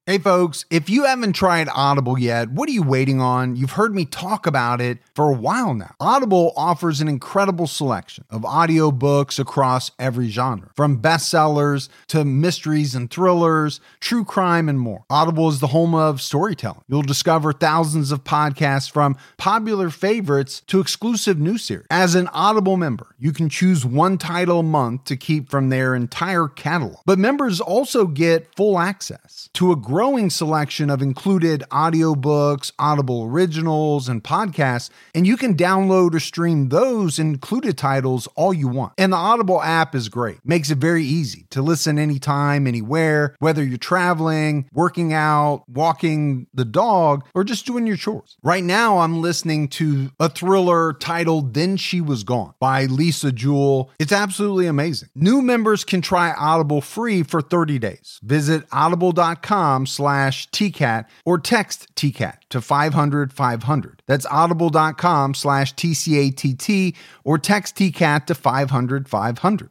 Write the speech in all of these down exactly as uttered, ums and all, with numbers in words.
Hey folks, if you haven't tried Audible yet, what are you waiting on? You've heard me talk about it for a while now. Audible offers an incredible selection of audiobooks across every genre, from bestsellers to mysteries and thrillers, true crime, and more. Audible is the home of storytelling. You'll discover thousands of podcasts from popular favorites to exclusive new series. As an Audible member, you can choose one title a month to keep from their entire catalog. But members also get full access to a growing selection of included audiobooks, Audible originals, and podcasts, and you can download or stream those included titles all you want. And the Audible app is great. Makes it very easy to listen anytime, anywhere, whether you're traveling, working out, walking the dog, or just doing your chores. Right now, I'm listening to a thriller titled Then She Was Gone by Lisa Jewell. It's absolutely amazing. New members can try Audible free for thirty days. Visit audible.com slash TCAT or text T C A T to five hundred five hundred. That's audible.com slash TCATT or text T C A T to five hundred five hundred.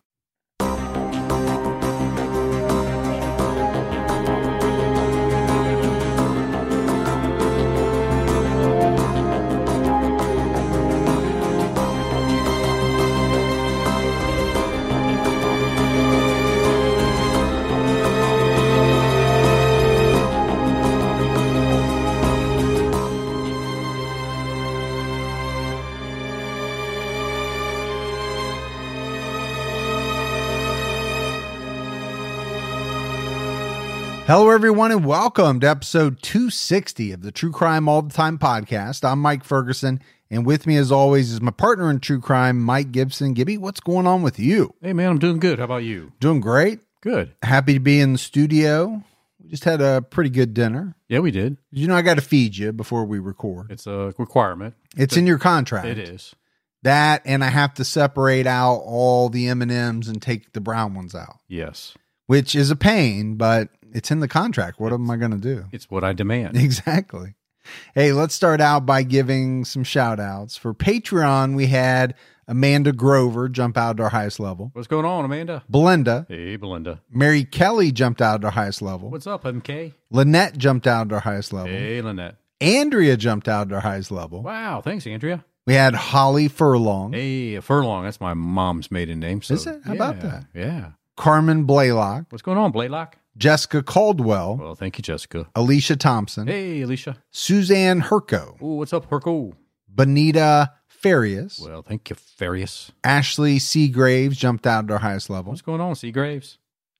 Hello, everyone, and welcome to episode two sixty of the True Crime All the Time podcast. I'm Mike Ferguson, and with me, as always, is my partner in true crime, Mike Gibson. Gibby, what's going on with you? Hey, man, I'm doing good. How about you? Doing great. Good. Happy to be in the studio. We just had a pretty good dinner. Yeah, we did. You know, I got to feed you before we record. It's a requirement. It's but in your contract. It is. That, and I have to separate out all the M and M's and take the brown ones out. Yes. Which is a pain, but it's in the contract. What it's, am I going to do? It's what I demand. Exactly. Hey, let's start out by giving some shout outs. For Patreon, we had Amanda Grover jump out to our highest level. What's going on, Amanda? Belinda. Hey, Belinda. Mary Kelly jumped out to our highest level. What's up, M K? Lynette jumped out to our highest level. Hey, Lynette. Andrea jumped out to our highest level. Wow, thanks, Andrea. We had Holly Furlong. Hey, Furlong. That's my mom's maiden name. So, Is it? How yeah, about that? Yeah. Carmen Blaylock. What's going on, Blaylock? Jessica Caldwell. Well, thank you, Jessica. Alicia Thompson. Hey, Alicia. Suzanne Herco. Oh, what's up, Herco? Bonita Farias. Well, thank you, Farias. Ashley Seagraves jumped out at our highest level. What's going on, Seagraves?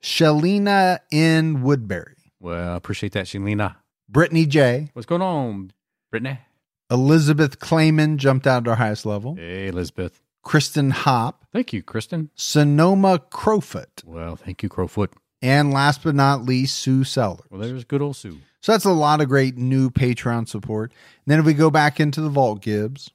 Shalina N. Woodbury. Well, I appreciate that, Shalina. Brittany J. What's going on, Brittany? Elizabeth Clayman jumped out at our highest level. Hey, Elizabeth. Kristen Hopp. Thank you, Kristen. Sonoma Crowfoot. Well, thank you, Crowfoot. And last but not least, Sue Sellers. Well, there's good old Sue. So that's a lot of great new Patreon support. And then if we go back into the vault, Gibbs,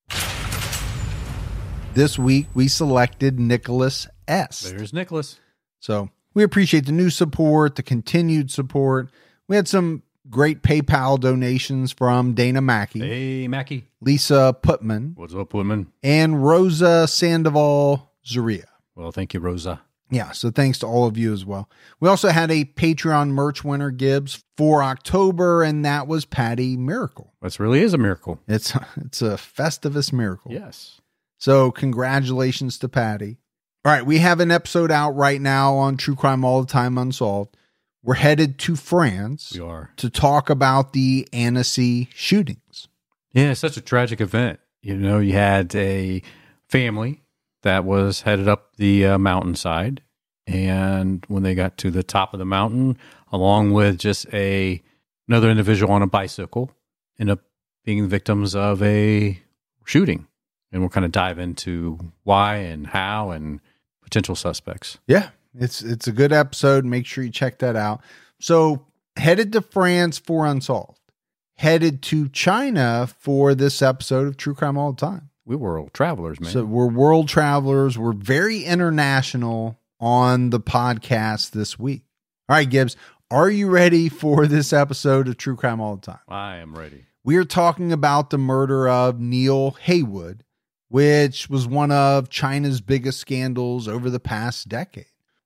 this week we selected Nicholas S. There's Nicholas. So we appreciate the new support, the continued support. We had some great PayPal donations from Dana Mackey. Hey, Mackey. Lisa Putman. What's up, Putman? And Rosa Sandoval Zaria. Well, thank you, Rosa. Yeah, so thanks to all of you as well. We also had a Patreon merch winner, Gibbs, for October, and that was Patty Miracle. This really is a miracle. It's it's a Festivus miracle. Yes. So congratulations to Patty. All right, we have an episode out right now on True Crime All the Time Unsolved. We're headed to France. We are. To talk about the Annecy shootings. Yeah, it's such a tragic event. You know, you had a family that was headed up the uh, mountainside, and when they got to the top of the mountain, along with just a another individual on a bicycle, ended up being victims of a shooting. And we'll kind of dive into why and how and potential suspects. Yeah, it's it's a good episode. Make sure you check that out. So headed to France for Unsolved. Headed to China for this episode of True Crime All the Time. We were world travelers, man. So we're world travelers. We're very international on the podcast this week. All right, Gibbs, are you ready for this episode of True Crime All the Time? I am ready. We are talking about the murder of Neil Haywood, which was one of China's biggest scandals over the past decade.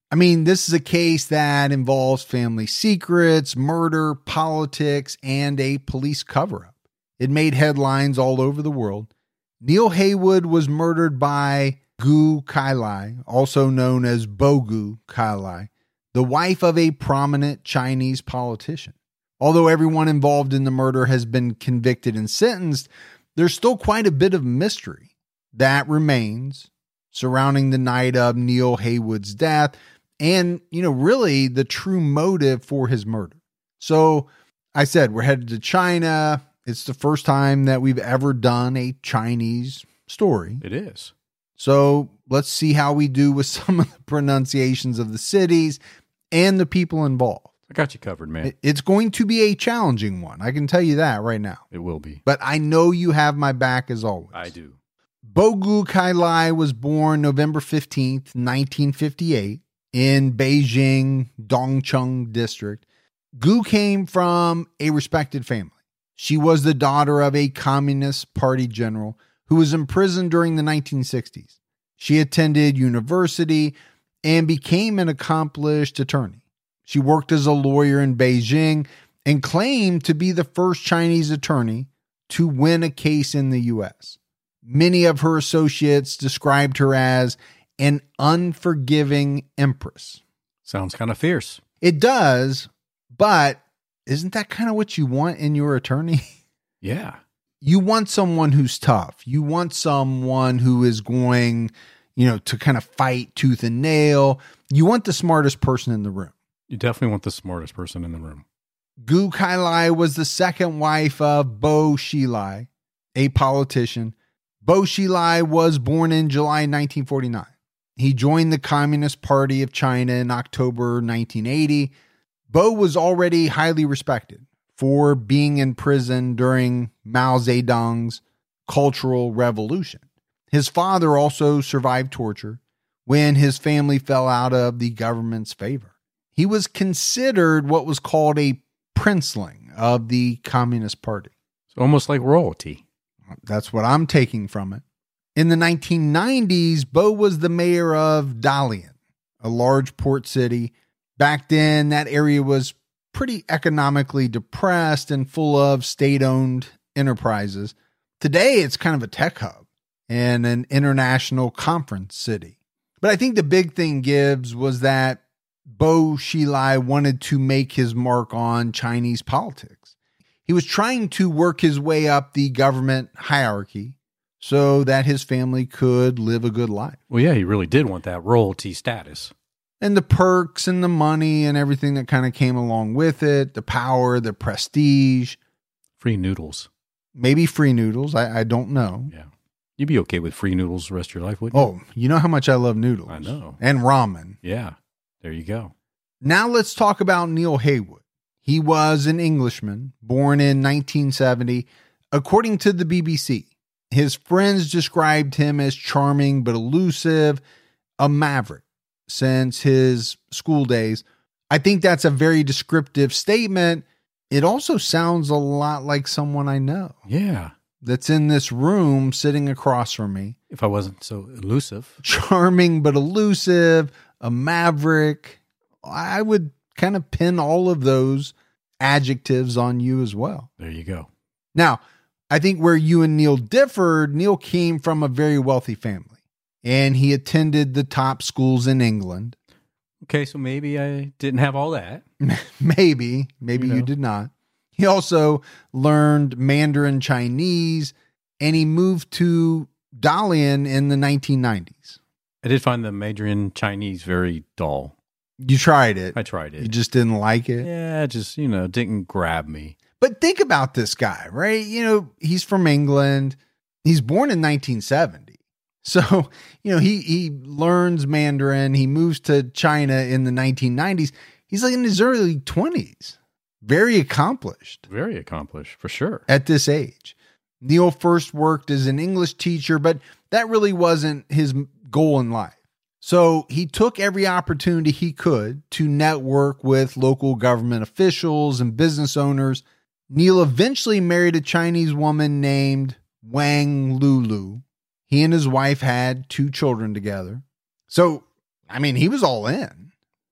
I mean, this is a case that involves family secrets, murder, politics, and a police cover-up. It made headlines all over the world. Neil Heywood was murdered by Gui Cailai, also known as Bogu Cailai, the wife of a prominent Chinese politician. Although everyone involved in the murder has been convicted and sentenced, there's still quite a bit of mystery that remains surrounding the night of Neil Heywood's death and, you know, really the true motive for his murder. So I said, we're headed to China. It's the first time that we've ever done a Chinese story. It is. So let's see how we do with some of the pronunciations of the cities and the people involved. I got you covered, man. It's going to be a challenging one. I can tell you that right now. It will be. But I know you have my back as always. I do. Bogu Cailai was born November fifteenth, nineteen fifty-eight in Beijing, Dongcheng district. Gu came from a respected family. She was the daughter of a Communist Party general who was imprisoned during the nineteen sixties. She attended university and became an accomplished attorney. She worked as a lawyer in Beijing and claimed to be the first Chinese attorney to win a case in the U S. Many of her associates described her as an unforgiving empress. Sounds kind of fierce. It does, but isn't that kind of what you want in your attorney? Yeah. You want someone who's tough. You want someone who is going, you know, to kind of fight tooth and nail. You want the smartest person in the room. You definitely want the smartest person in the room. Gui Cailai was the second wife of Bo Xilai, a politician. Bo Xilai was born in July nineteen forty-nine. He joined the Communist Party of China in October nineteen eighty. Bo was already highly respected for being in prison during Mao Zedong's Cultural Revolution. His father also survived torture when his family fell out of the government's favor. He was considered what was called a princeling of the Communist Party. It's almost like royalty. That's what I'm taking from it. In the nineteen nineties, Bo was the mayor of Dalian, a large port city. Back then, that area was pretty economically depressed and full of state-owned enterprises. Today, it's kind of a tech hub and an international conference city. But I think the big thing, Gibbs, was that Bo Xilai wanted to make his mark on Chinese politics. He was trying to work his way up the government hierarchy so that his family could live a good life. Well, yeah, he really did want that royalty status. And the perks and the money and everything that kind of came along with it, the power, the prestige. Free noodles. Maybe free noodles. I, I don't know. Yeah. You'd be okay with free noodles the rest of your life, wouldn't you? Oh, you know how much I love noodles. I know. And ramen. Yeah. There you go. Now let's talk about Neil Heywood. He was an Englishman born in nineteen seventy. According to the B B C, his friends described him as charming but elusive, a maverick since his school days. I think that's a very descriptive statement. It also sounds a lot like someone I know. Yeah. That's in this room sitting across from me. If I wasn't so elusive. Charming but elusive, a maverick. I would kind of pin all of those adjectives on you as well. There you go. Now, I think where you and Neil differed, Neil came from a very wealthy family and he attended the top schools in England. Okay, so maybe I didn't have all that. maybe, maybe you, know. you did not. He also learned Mandarin Chinese and he moved to Dalian in the nineteen nineties. I did find the Mandarin Chinese very dull. You tried it. I tried it. You just didn't like it? Yeah, just, you know, didn't grab me. But think about this guy, right? You know, he's from England. He's born in nineteen seventy. So, you know, he, he learns Mandarin. He moves to China in the nineteen nineties. He's like in his early twenties. Very accomplished. Very accomplished, for sure. At this age. Neil first worked as an English teacher, but that really wasn't his goal in life. So he took every opportunity he could to network with local government officials and business owners. Neil eventually married a Chinese woman named Wang Lulu. He and his wife had two children together. So, I mean, he was all in.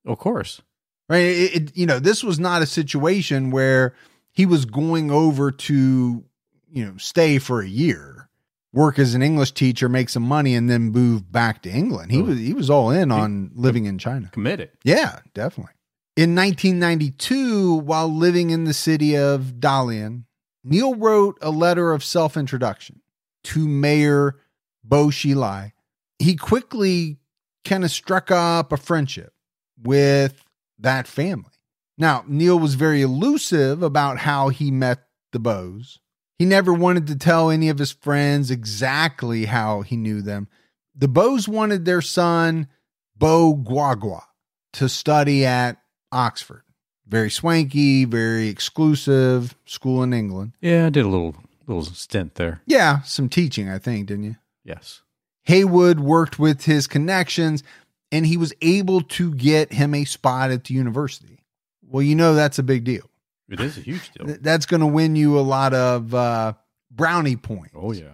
Of course. Right? It, it, you know, this was not a situation where he was going over to, you know, stay for a year, work as an English teacher, make some money, and then move back to England. He oh. was he was all in on he, living in China. Committed. Yeah, definitely. In nineteen ninety-two, while living in the city of Dalian, Neil wrote a letter of self-introduction to Mayor Bo Xilai. He quickly kind of struck up a friendship with that family. Now, Neil was very elusive about how he met the Bows. He never wanted to tell any of his friends exactly how he knew them. The Bows wanted their son, Bo Guagua, to study at Oxford. Very swanky, very exclusive school in England. Yeah, I did a little little stint there. Yeah, some teaching, I think, didn't you? Yes. Haywood worked with his connections, and he was able to get him a spot at the university. Well, you know that's a big deal. It is a huge deal. That's going to win you a lot of uh, brownie points. Oh, yeah.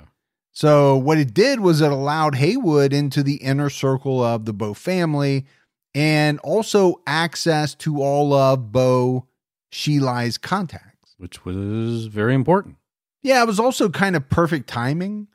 So what it did was it allowed Haywood into the inner circle of the Bow family and also access to all of Bo Xilai's contacts. Which was very important. Yeah, it was also kind of perfect timing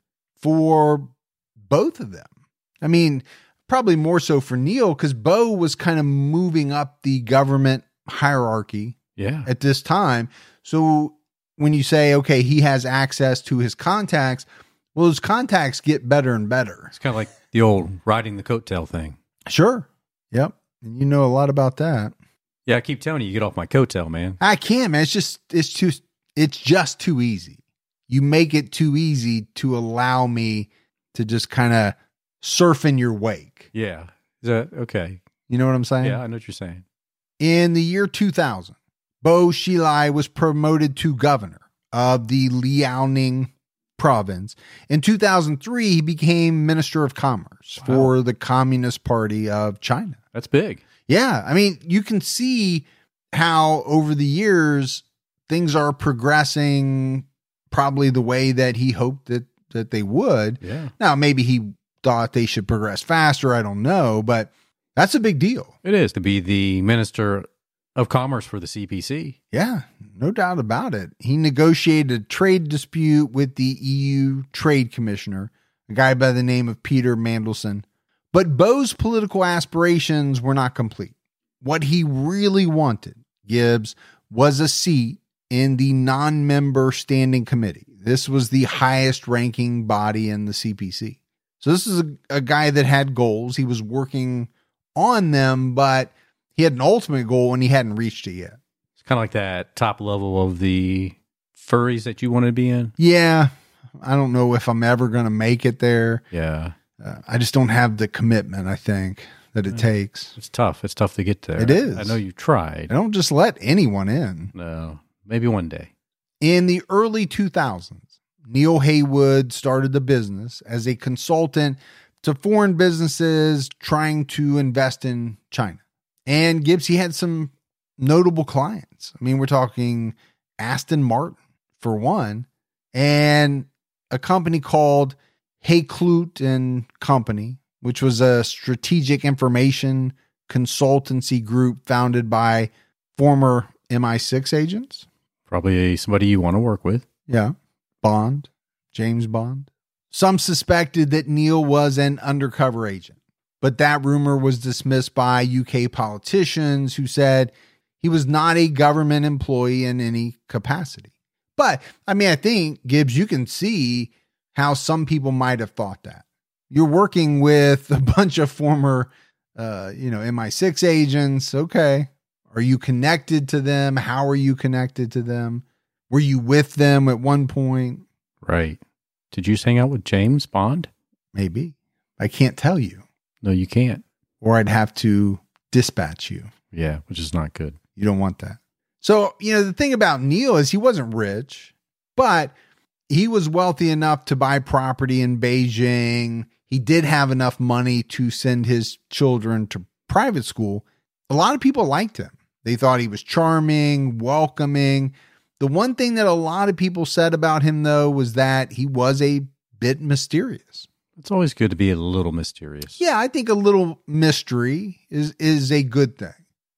for both of them. I mean, probably more so for Neil because Bo was kind of moving up the government hierarchy yeah. at this time. So when you say, okay, he has access to his contacts, well, his contacts get better and better. It's kind of like the old riding the coattail thing. Sure. Yep. And you know a lot about that. Yeah, I keep telling you, you get off my coattail, man. I can't, man. It's just, it's too, it's just too easy. You make it too easy to allow me to just kind of surf in your wake. Yeah. Is that okay? You know what I'm saying? Yeah, I know what you're saying. In the year two thousand, Bo Xilai was promoted to governor of the Liaoning province. In two thousand three, he became Minister of Commerce wow. for the Communist Party of China. That's big. Yeah. I mean, you can see how over the years, things are progressing probably the way that he hoped that, that they would. Yeah. Now, maybe he thought they should progress faster. I don't know, but that's a big deal. It is to be the Minister of Commerce for the C P C. Yeah, no doubt about it. He negotiated a trade dispute with the E U Trade Commissioner, a guy by the name of Peter Mandelson. But Bo's political aspirations were not complete. What he really wanted, Gibbs, was a seat in the non-member standing committee. This was the highest ranking body in the C P C. So this is a, a guy that had goals. He was working on them, but he had an ultimate goal and he hadn't reached it yet. It's kind of like that top level of the furries that you want to be in. Yeah. I don't know if I'm ever going to make it there. Yeah. Uh, I just don't have the commitment, I think, that it yeah. takes. It's tough. It's tough to get there. It is. I know you tried. I don't just let anyone in. No. Maybe one day. In the early two thousands, Neil Haywood started the business as a consultant to foreign businesses trying to invest in China. And Gibbs, he had some notable clients. I mean, we're talking Aston Martin, for one, and a company called Hayklute and Company, which was a strategic information consultancy group founded by former M I six agents. Probably somebody you want to work with. Yeah. Bond, James Bond. Some suspected that Neil was an undercover agent, but that rumor was dismissed by U K politicians who said he was not a government employee in any capacity. But, I mean, I think, Gibbs, you can see how some people might have thought that. You're working with a bunch of former, uh, you know, M I six agents. Okay. Are you connected to them? How are you connected to them? Were you with them at one point? Right. Did you just hang out with James Bond? Maybe. I can't tell you. No, you can't. Or I'd have to dispatch you. Yeah, which is not good. You don't want that. So, you know, the thing about Neil is he wasn't rich, but he was wealthy enough to buy property in Beijing. He did have enough money to send his children to private school. A lot of people liked him. They thought he was charming, welcoming. The one thing that a lot of people said about him, though, was that he was a bit mysterious. It's always good to be a little mysterious. Yeah, I think a little mystery is, is a good thing.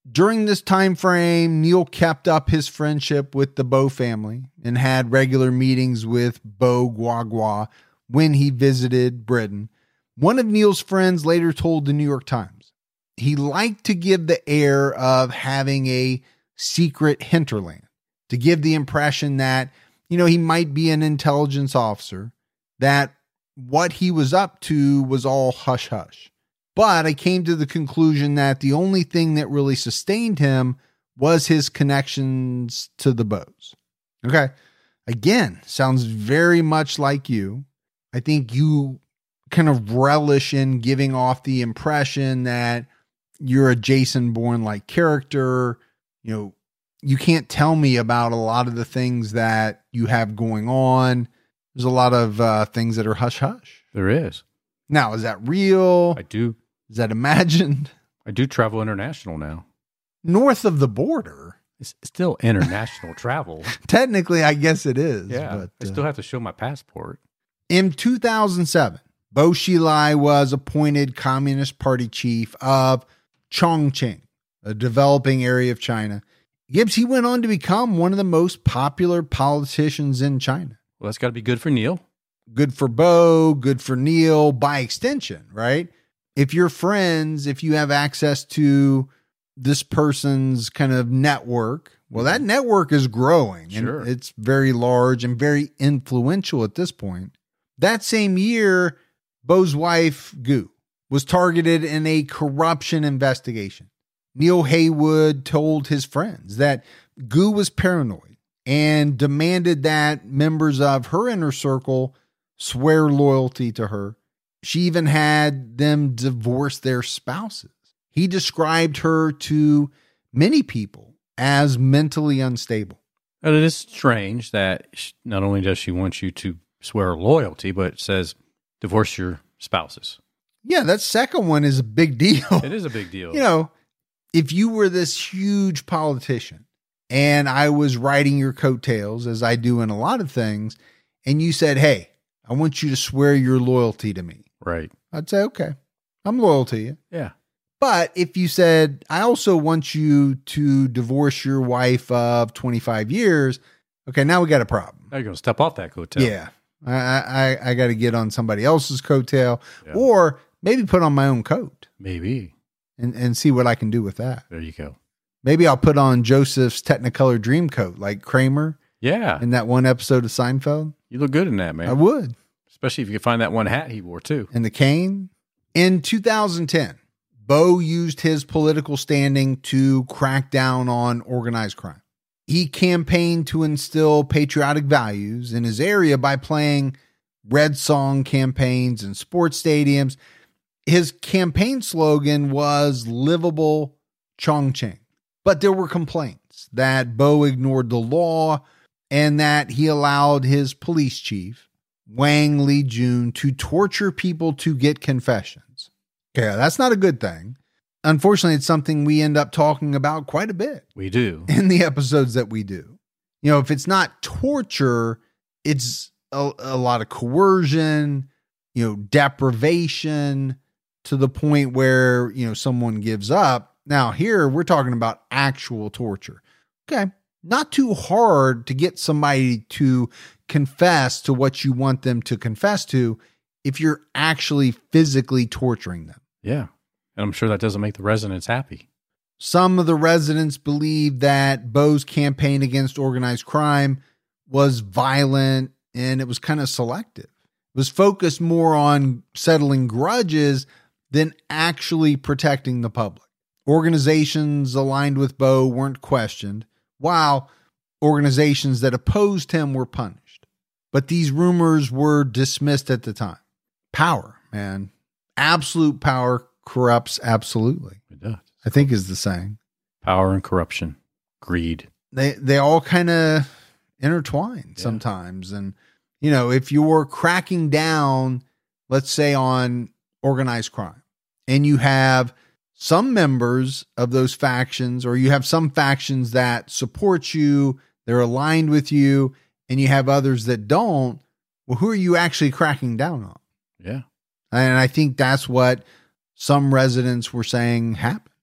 During this time frame, Neil kept up his friendship with the Beau family and had regular meetings with Beau Guagua when he visited Britain. One of Neil's friends later told the New York Times he liked to give the air of having a secret hinterland, to give the impression that, you know, he might be an intelligence officer, that what he was up to was all hush hush. But I came to the conclusion that the only thing that really sustained him was his connections to the Beaus. Okay. Again, sounds very much like you. I think you kind of relish in giving off the impression that you're a Jason Bourne-like character. You know, you can't tell me about a lot of the things that you have going on. There's a lot of uh, things that are hush hush. There is. Now, is that real? I do. Is that imagined? I do travel international now. North of the border? It's still international travel. Technically, I guess it is. Yeah, but, I still have to show my passport. In two thousand seven, Beau Xilai was appointed Communist Party chief of Chongqing, a developing area of China. Gibbs, he went on to become one of the most popular politicians in China. Well, that's got to be good for Neil. Good for Beau, good for Neil, by extension, right? If you're friends, if you have access to this person's kind of network, well, that network is growing. Sure. And it's very large and very influential at this point. That same year, Beau's wife, Gu, was targeted in a corruption investigation. Neil Haywood told his friends that Gu was paranoid and demanded that members of her inner circle swear loyalty to her. She even had them divorce their spouses. He described her to many people as mentally unstable. And it is strange that not only does she want you to swear loyalty, but it says divorce your spouses. Yeah, that second one is a big deal. It is a big deal. You know, if you were this huge politician and I was riding your coattails, as I do in a lot of things, and you said, hey, I want you to swear your loyalty to me. Right. I'd say, okay, I'm loyal to you. Yeah. But if you said, I also want you to divorce your wife of twenty-five years, okay, now we got a problem. Now you're going to step off that coattail. Yeah. I I, I got to get on somebody else's coattail, Yeah. or maybe put on my own coat Maybe. and, and see what I can do with that. There you go. Maybe I'll put on Joseph's Technicolor dream coat like Kramer Yeah. in that one episode of Seinfeld. You look good in that, man. I would. Especially if you could find that one hat he wore too. And the cane. In two thousand ten, Beau used his political standing to crack down on organized crime. He campaigned to instill patriotic values in his area by playing Red Song campaigns in sports stadiums. His campaign slogan was livable Chongqing. But there were complaints that Beau ignored the law and that he allowed his police chief, Wang Lijun, to torture people to get confessions. Okay, that's not a good thing. Unfortunately, it's something we end up talking about quite a bit We do. in the episodes that we do. You know, if it's not torture, it's a, a lot of coercion, you know, deprivation to the point where, you know, someone gives up. Now, here we're talking about actual torture. Okay, not too hard to get somebody to confess to what you want them to confess to if you're actually physically torturing them. Yeah. And I'm sure that doesn't make the residents happy. Some of the residents believe that Beau's campaign against organized crime was violent and it was kind of selective. It was focused more on settling grudges than actually protecting the public. Organizations aligned with Beau weren't questioned, while organizations that opposed him were punished. But these rumors were dismissed at the time. Power, man. Absolute power corrupts absolutely. It does. I think is the saying. Power and corruption, greed. They they all kind of intertwine Yeah. sometimes. And, you know, if you're cracking down, let's say on organized crime, and you have some members of those factions, or you have some factions that support you, they're aligned with you, and you have others that don't, well, who are you actually cracking down on? Yeah. And I think that's what some residents were saying happened.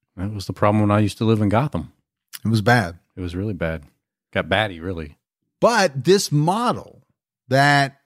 That was the problem when I used to live in Gotham. It was bad. It was really bad. Got batty, really. But this model that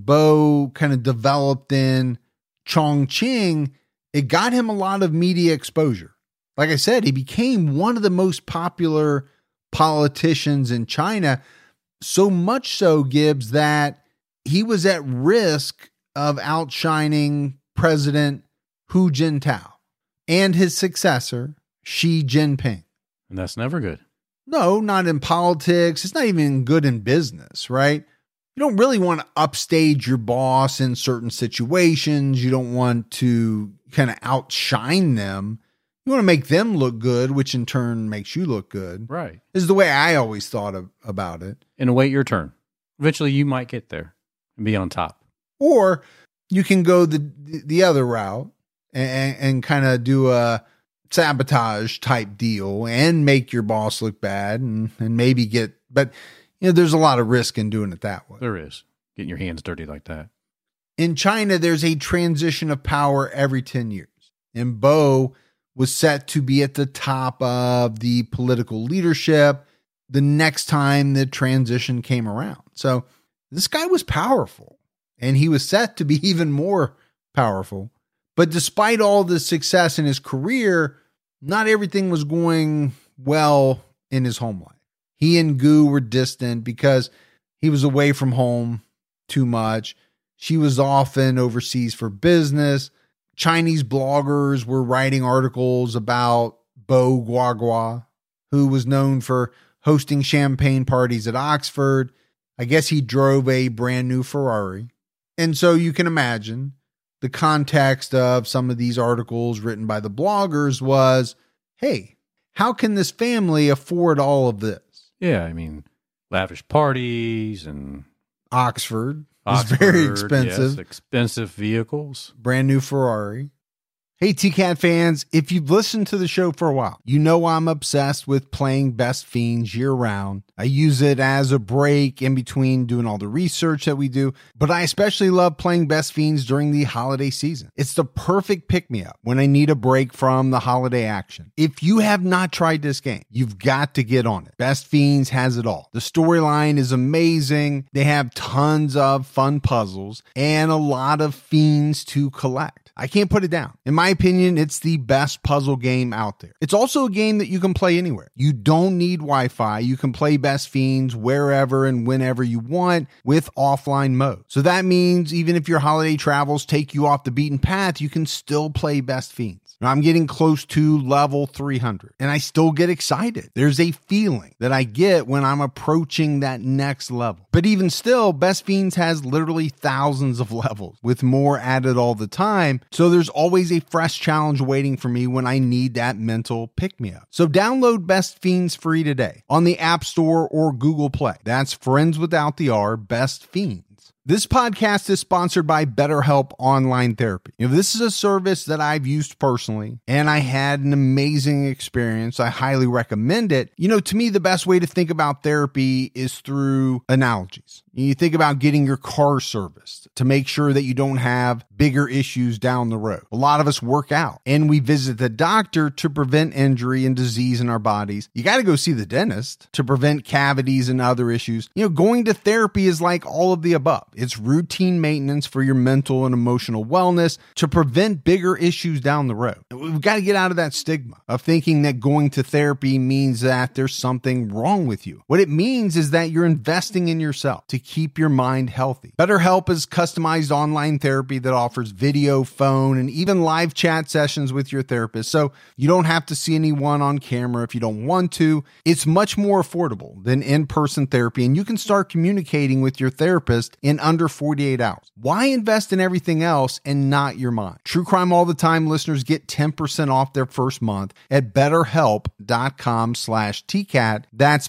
Bo kind of developed in Chongqing, it got him a lot of media exposure. Like I said, he became one of the most popular politicians in China, so much so, Gibbs, that he was at risk of outshining President Hu Jintao and his successor, Xi Jinping. And that's never good. No, not in politics. It's not even good in business, right? You don't really want to upstage your boss in certain situations. You don't want to kind of outshine them. You want to make them look good, which in turn makes you look good. Right. This is the way I always thought of, about it. And await your turn. Eventually you might get there and be on top. Or you can go the the other route and, and kind of do a sabotage type deal and make your boss look bad and, and maybe get, but you know, there's a lot of risk in doing it that way. There is. Getting your hands dirty like that. In China, there's a transition of power every ten years. And Bo was set to be at the top of the political leadership the next time the transition came around. So this guy was powerful, and he was set to be even more powerful. But despite all the success in his career, not everything was going well in his home life. He and Gu were distant because he was away from home too much. She was often overseas for business. Chinese bloggers were writing articles about Bo Guagua, who was known for hosting champagne parties at Oxford. I guess he drove a brand new Ferrari. And so you can imagine the context of some of these articles written by the bloggers was, hey, how can this family afford all of this? Yeah, I mean, lavish parties and Oxford. Oxford, It's very expensive. Yes, expensive vehicles. Brand new Ferrari. Hey, T CAT fans, if you've listened to the show for a while, you know I'm obsessed with playing Best Fiends year round. I use it as a break in between doing all the research that we do, but I especially love playing Best Fiends during the holiday season. It's the perfect pick-me-up when I need a break from the holiday action. If you have not tried this game, you've got to get on it. Best Fiends has it all. The storyline is amazing. They have tons of fun puzzles and a lot of fiends to collect. I can't put it down. In my opinion, it's the best puzzle game out there. It's also a game that you can play anywhere. You don't need Wi-Fi. You can play Best Fiends wherever and whenever you want with offline mode. So that means even if your holiday travels take you off the beaten path, you can still play Best Fiends. Now, I'm getting close to level three hundred, and I still get excited. There's a feeling that I get when I'm approaching that next level. But even still, Best Fiends has literally thousands of levels, with more added all the time. So there's always a fresh challenge waiting for me when I need that mental pick-me-up. So download Best Fiends free today on the App Store or Google Play. That's friends without the R, Best Fiends. This podcast is sponsored by BetterHelp Online Therapy. You know, this is a service that I've used personally, and I had an amazing experience. I highly recommend it. You know, to me, the best way to think about therapy is through analogies. You think about getting your car serviced to make sure that you don't have bigger issues down the road. A lot of us work out and we visit the doctor to prevent injury and disease in our bodies. You got to go see the dentist to prevent cavities and other issues. You know, going to therapy is like all of the above. It's routine maintenance for your mental and emotional wellness to prevent bigger issues down the road. We've got to get out of that stigma of thinking that going to therapy means that there's something wrong with you. What it means is that you're investing in yourself to keep your mind healthy. BetterHelp is customized online therapy that offers video, phone, and even live chat sessions with your therapist, so you don't have to see anyone on camera if you don't want to. It's much more affordable than in-person therapy, and you can start communicating with your therapist in under forty-eight hours. Why invest in everything else and not your mind? True Crime All the Time listeners get ten percent off their first month at betterhelp.com slash TCAT. That's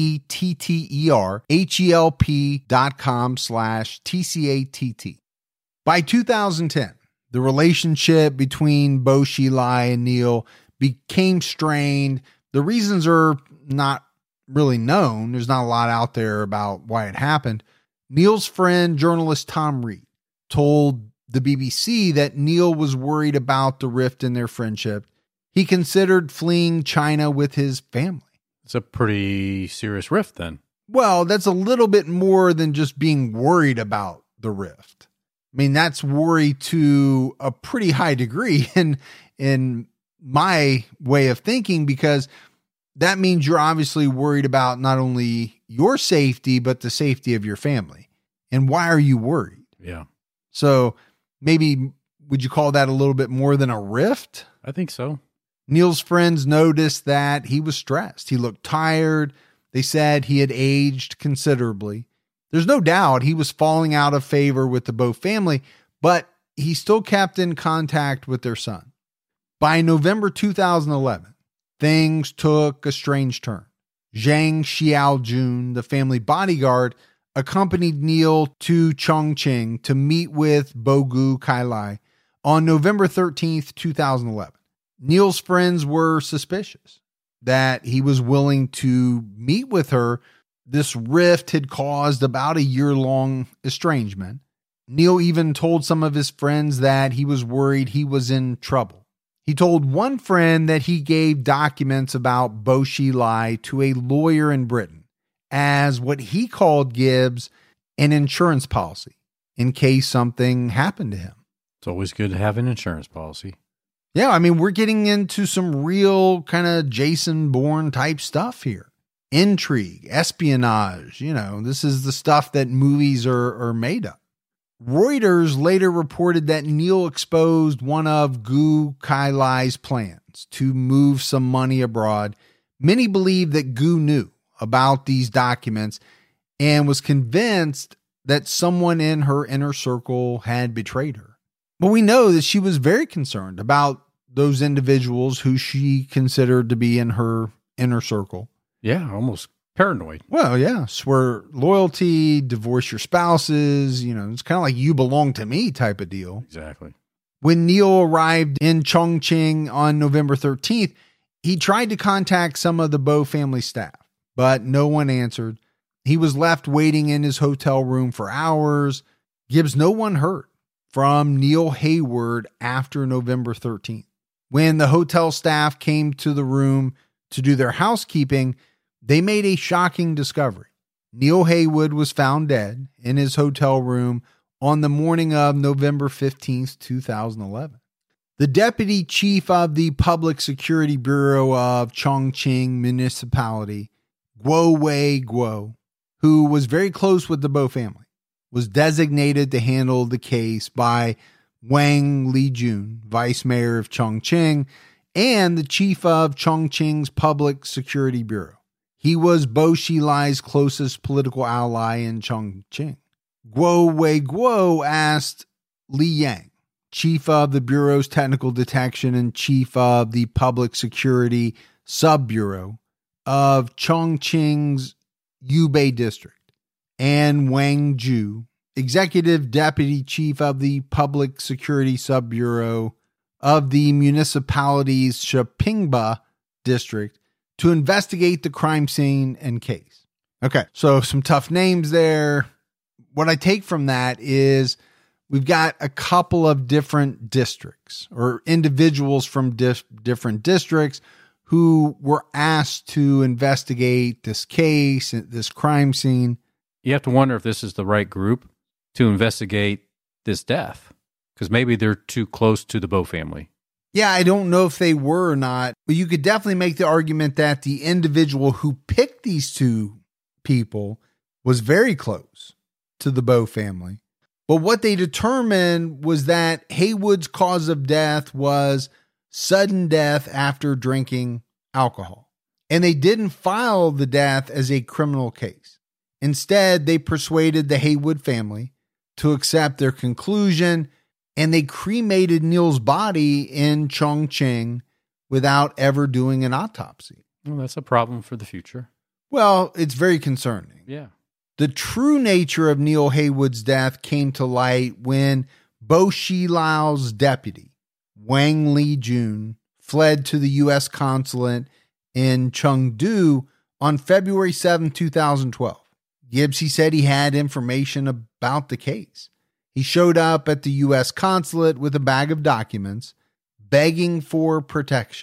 B-E-T-T-E-R H-E-L-P dot com slash T-C-A-T-T. By two thousand ten, the relationship between Bo Xilai and Neil became strained. The reasons are not really known. There's not a lot out there about why it happened. Neil's friend, journalist Tom Reed, told the B B C that Neil was worried about the rift in their friendship He considered fleeing China with his family. It's a pretty serious rift then. Well, that's a little bit more than just being worried about the rift. I mean, that's worry to a pretty high degree in, in my way of thinking, because that means you're obviously worried about not only your safety, but the safety of your family. And why are you worried? Yeah. So maybe, would you call that a little bit more than a rift? I think so. Neil's friends noticed that he was stressed. He looked tired. They said he had aged considerably. There's no doubt he was falling out of favor with the Bow family, but he still kept in contact with their son. By November two thousand eleven, things took a strange turn. Zhang Xiaojun, the family bodyguard, accompanied Neil to Chongqing to meet with Bogu Kailai on November thirteenth, two thousand eleven. Neil's friends were suspicious that he was willing to meet with her. This rift had caused about a year-long estrangement. Neil even told some of his friends that he was worried he was in trouble. He told one friend that he gave documents about Bo Xilai to a lawyer in Britain as what he called Gibbs an insurance policy in case something happened to him. It's always good to have an insurance policy. Yeah, I mean, we're getting into some real kind of Jason Bourne type stuff here. Intrigue, espionage, you know, this is the stuff that movies are, are made of. Reuters later reported that Neil exposed one of Gu Kailai's plans to move some money abroad. Many believe that Gu knew about these documents and was convinced that someone in her inner circle had betrayed her. But we know that she was very concerned about those individuals who she considered to be in her inner circle. Yeah, almost paranoid. Well, yeah, swear loyalty, divorce your spouses, you know, it's kind of like you belong to me type of deal. Exactly. When Neil arrived in Chongqing on November thirteenth, he tried to contact some of the Bo family staff, but no one answered. He was left waiting in his hotel room for hours. Gibbs, no one heard from Neil Hayward after November thirteenth. When the hotel staff came to the room to do their housekeeping, they made a shocking discovery. Neil Hayward was found dead in his hotel room on the morning of November fifteenth, two thousand eleven. The deputy chief of the Public Security Bureau of Chongqing Municipality, Guo Wei Guo, who was very close with the Bo family, was designated to handle the case by Wang Lijun, vice mayor of Chongqing, and the chief of Chongqing's Public Security Bureau. He was Bo Xilai's closest political ally in Chongqing. Guo Wei Guo asked Li Yang, chief of the Bureau's Technical Detection and chief of the Public Security Sub-Bureau of Chongqing's Yubei District, and Wang Zhu, executive deputy chief of the Public Security Sub-Bureau of the municipality's Shapingba District, to investigate the crime scene and case. Okay, so some tough names there. What I take from that is we've got a couple of different districts or individuals from dif- different districts who were asked to investigate this case, this crime scene. You have to wonder if this is the right group to investigate this death, because maybe they're too close to the Bo family. Yeah, I don't know if they were or not, but you could definitely make the argument that the individual who picked these two people was very close to the Bo family. But what they determined was that Haywood's cause of death was sudden death after drinking alcohol. And they didn't file the death as a criminal case. Instead, they persuaded the Haywood family to accept their conclusion, and they cremated Neil's body in Chongqing without ever doing an autopsy. Well, that's a problem for the future. Well, it's very concerning. Yeah. The true nature of Neil Haywood's death came to light when Bo Xilai's deputy, Wang Lijun, fled to the U S consulate in Chengdu on February seventh, two thousand twelve. Gibbs, he said he had information about the case. He showed up at the U S consulate with a bag of documents, begging for protection.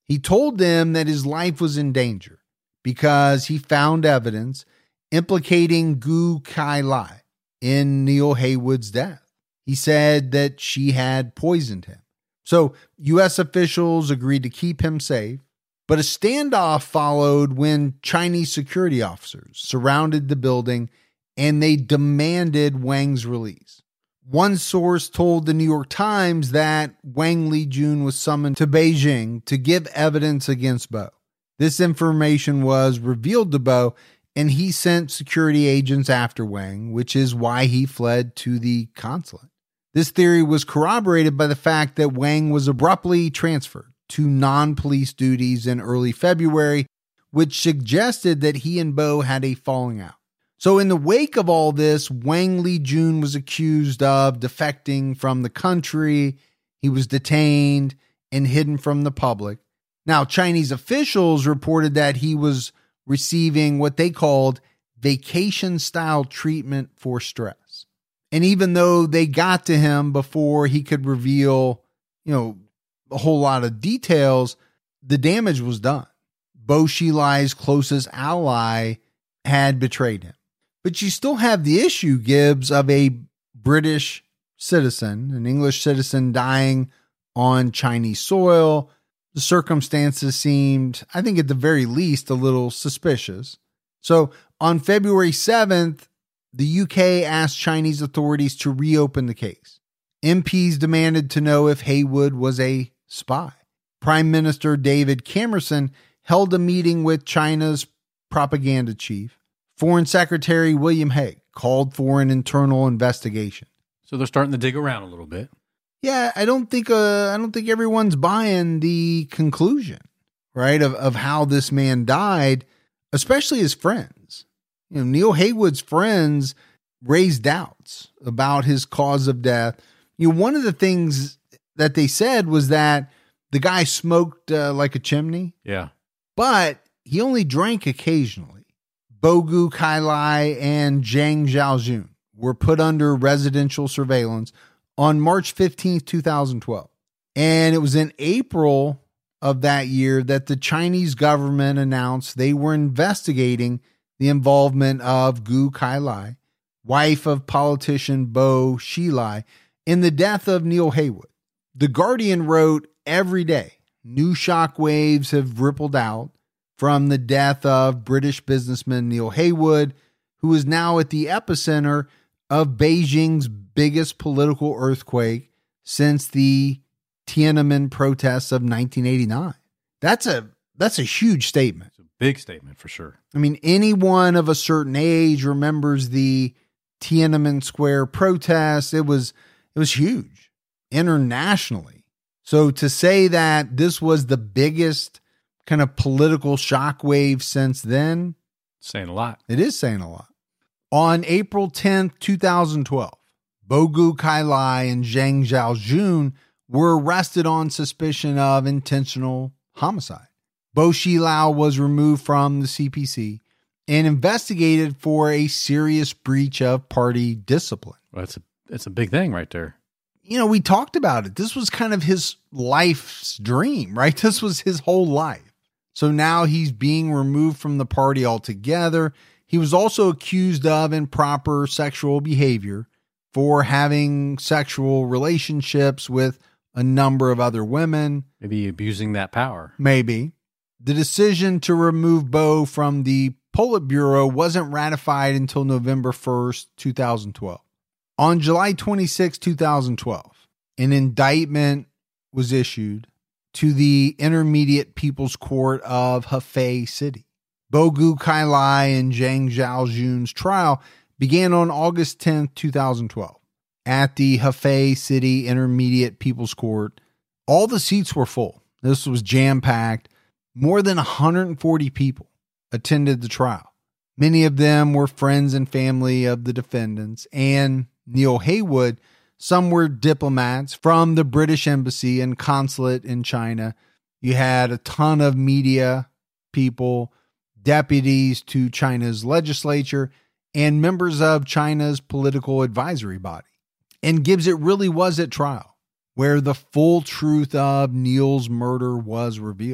He told them that his life was in danger because he found evidence implicating Gu Kai-lai in Neil Heywood's death. He said that she had poisoned him. So U S officials agreed to keep him safe, but a standoff followed when Chinese security officers surrounded the building and they demanded Wang's release. One source told the New York Times that Wang Lijun was summoned to Beijing to give evidence against Bo. This information was revealed to Bo, and he sent security agents after Wang, which is why he fled to the consulate. This theory was corroborated by the fact that Wang was abruptly transferred to non-police duties in early February, which suggested that he and Bo had a falling out. So in the wake of all this, Wang Lijun was accused of defecting from the country. He was detained and hidden from the public. Now, Chinese officials reported that he was receiving what they called vacation-style treatment for stress. And even though they got to him before he could reveal, you know, a whole lot of details, the damage was done. Bo Xilai's closest ally had betrayed him. But you still have the issue, Gibbs, of a British citizen, an English citizen dying on Chinese soil. The circumstances seemed, I think at the very least, a little suspicious. So on February seventh, the U K asked Chinese authorities to reopen the case. M Ps demanded to know if Heywood was a spy. Prime Minister David Cameron held a meeting with China's propaganda chief. Foreign Secretary William Hague called for an internal investigation. So they're starting to dig around a little bit. Yeah, I don't think uh, I don't think everyone's buying the conclusion, right, of, of how this man died, especially his friends. You know, Neil Heywood's friends raised doubts about his cause of death. You know, one of the things that they said was that the guy smoked uh, like a chimney. Yeah. But he only drank occasionally. Bo Gu Kai-lai and Zhang Zhaojun were put under residential surveillance on March fifteenth, twenty twelve. And it was in April of that year that the Chinese government announced they were investigating the involvement of Gu Kai-lai, wife of politician Bo Xilai, in the death of Neil Heywood. The Guardian wrote, every day, new shockwaves have rippled out from the death of British businessman Neil Heywood, who is now at the epicenter of Beijing's biggest political earthquake since the Tiananmen protests of nineteen eighty-nine. That's a that's a huge statement. It's a big statement for sure. I mean, anyone of a certain age remembers the Tiananmen Square protests. It was it was huge internationally. So to say that this was the biggest kind of political shockwave since then, saying a lot. It is saying a lot. On April tenth, twenty twelve, Bo Gu Kai-lai and Zhang Zhaojun were arrested on suspicion of intentional homicide. Bo Xilai was removed from the C P C and investigated for a serious breach of party discipline. Well, that's a that's a big thing right there. You know, we talked about it. This was kind of his life's dream, right? This was his whole life. So now he's being removed from the party altogether. He was also accused of improper sexual behavior for having sexual relationships with a number of other women. Maybe abusing that power. Maybe. The decision to remove Bo from the Politburo wasn't ratified until November first, twenty twelve. On July twenty-sixth, twenty twelve, an indictment was issued to the Intermediate People's Court of Hefei City. Bo Gu Kai-lai and Zhang Zhaojun's trial began on August tenth, twenty twelve. At the Hefei City Intermediate People's Court, all the seats were full. This was jam-packed. More than one hundred forty people attended the trial. Many of them were friends and family of the defendants and Neil Heywood. Some were diplomats from the British Embassy and consulate in China. You had a ton of media people, deputies to China's legislature, and members of China's political advisory body. And Gibbs, it really was at trial where the full truth of Neil's murder was revealed.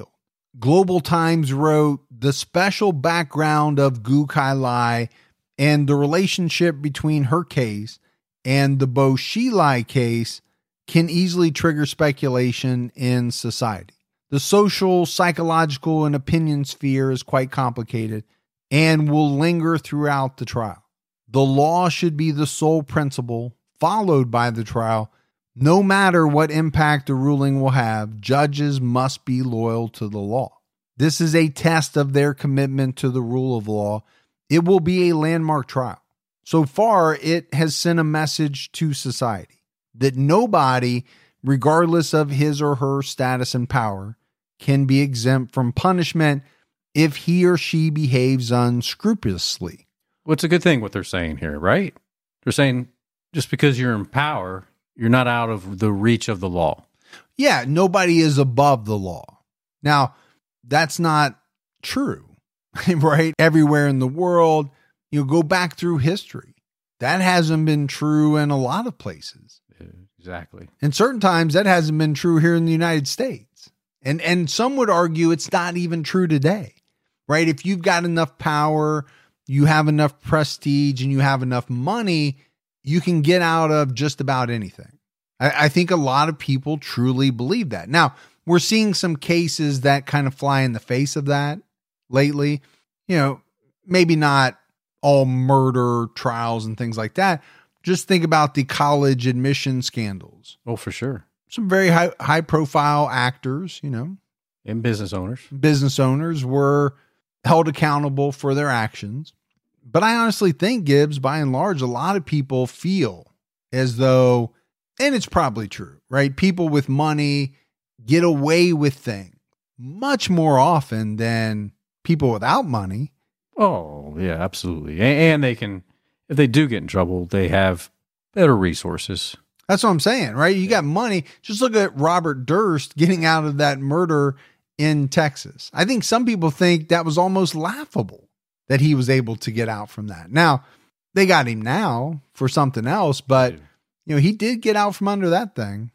Global Times wrote, the special background of Goo Kai Lai and the relationship between her case and the Bo Xilai case can easily trigger speculation in society. The social, psychological, and opinion sphere is quite complicated and will linger throughout the trial. The law should be the sole principle followed by the trial. No matter what impact the ruling will have, judges must be loyal to the law. This is a test of their commitment to the rule of law. It will be a landmark trial. So far, it has sent a message to society that nobody, regardless of his or her status and power, can be exempt from punishment if he or she behaves unscrupulously. Well, it's a good thing what they're saying here, right? They're saying just because you're in power, you're not out of the reach of the law. Yeah, nobody is above the law. Now, that's not true, right? Everywhere in the world, you know, go back through history. That hasn't been true in a lot of places. Exactly. And certain times that hasn't been true here in the United States. And and some would argue it's not even true today, right? If you've got enough power, you have enough prestige, and you have enough money, you can get out of just about anything. I, I think a lot of people truly believe that. Now, we're seeing some cases that kind of fly in the face of that lately. You know, maybe not all murder trials and things like that. Just think about the college admission scandals. Oh, for sure. Some very high, high profile actors, you know, and business owners. Business owners were held accountable for their actions. But I honestly think, Gibbs, by and large, a lot of people feel as though, and it's probably true, right? People with money get away with things much more often than people without money. Oh, yeah, absolutely. And they can, if they do get in trouble, they have better resources. That's what I'm saying, right? You got money. Just look at Robert Durst getting out of that murder in Texas. I think some people think that was almost laughable that he was able to get out from that. Now, they got him now for something else, but you know, he did get out from under that thing.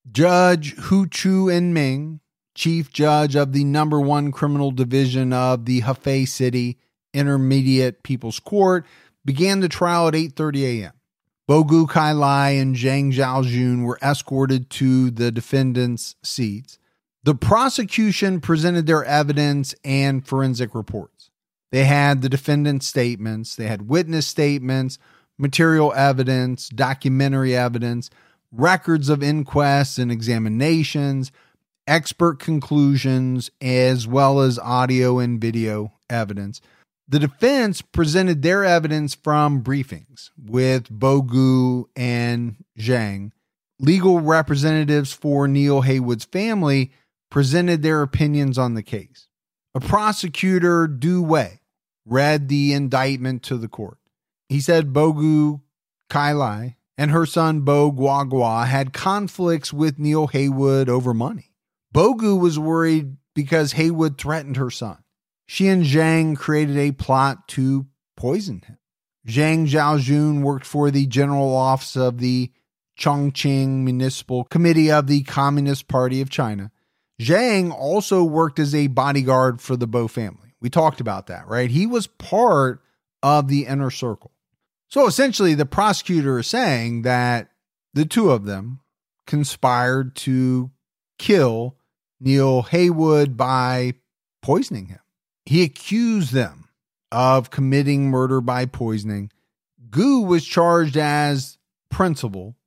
Judge Hu Chu En Ming, chief judge of the number one criminal division of the Hefei City Intermediate People's Court, began the trial at eight thirty a.m. Bo Goo Kai Lai and Zhang Zhaojun were escorted to the defendants' seats. The prosecution presented their evidence and forensic reports. They had the defendant's statements, they had witness statements, material evidence, documentary evidence, records of inquests and examinations, expert conclusions, as well as audio and video evidence. The defense presented their evidence from briefings with Bo Goo and Zhang. Legal representatives for Neil Haywood's family presented their opinions on the case. A prosecutor, Du Wei, read the indictment to the court. He said Bo Goo Kai Lai and her son Bo Guagua had conflicts with Neil Haywood over money. Bo Goo was worried because Haywood threatened her son. She and Zhang created a plot to poison him. Zhang Zhaojun worked for the General Office of the Chongqing Municipal Committee of the Communist Party of China. Zhang also worked as a bodyguard for the Bo family. We talked about that, right? He was part of the inner circle. So essentially, the prosecutor is saying that the two of them conspired to kill Neil Haywood by poisoning him. He accused them of committing murder by poisoning. Gu was charged as principal,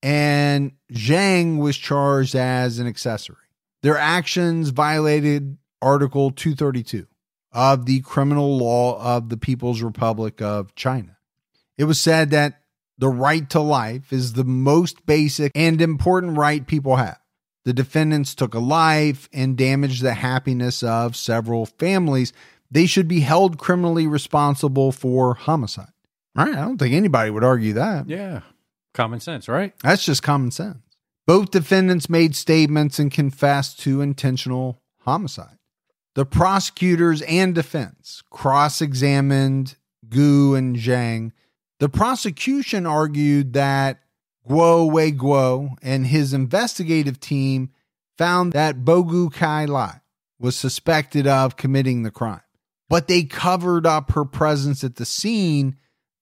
and Zhang was charged as an accessory. Their actions violated Article two thirty-two of the Criminal Law of the People's Republic of China. It was said that the right to life is the most basic and important right people have. The defendants took a life and damaged the happiness of several families. They should be held criminally responsible for homicide. All right, I don't think anybody would argue that. Yeah, common sense, right? That's just common sense. Both defendants made statements and confessed to intentional homicide. The prosecutors and defense cross-examined Gu and Zhang. The prosecution argued that Guo Wei Guo and his investigative team found that Bo Goo Kai Lai was suspected of committing the crime. But they covered up her presence at the scene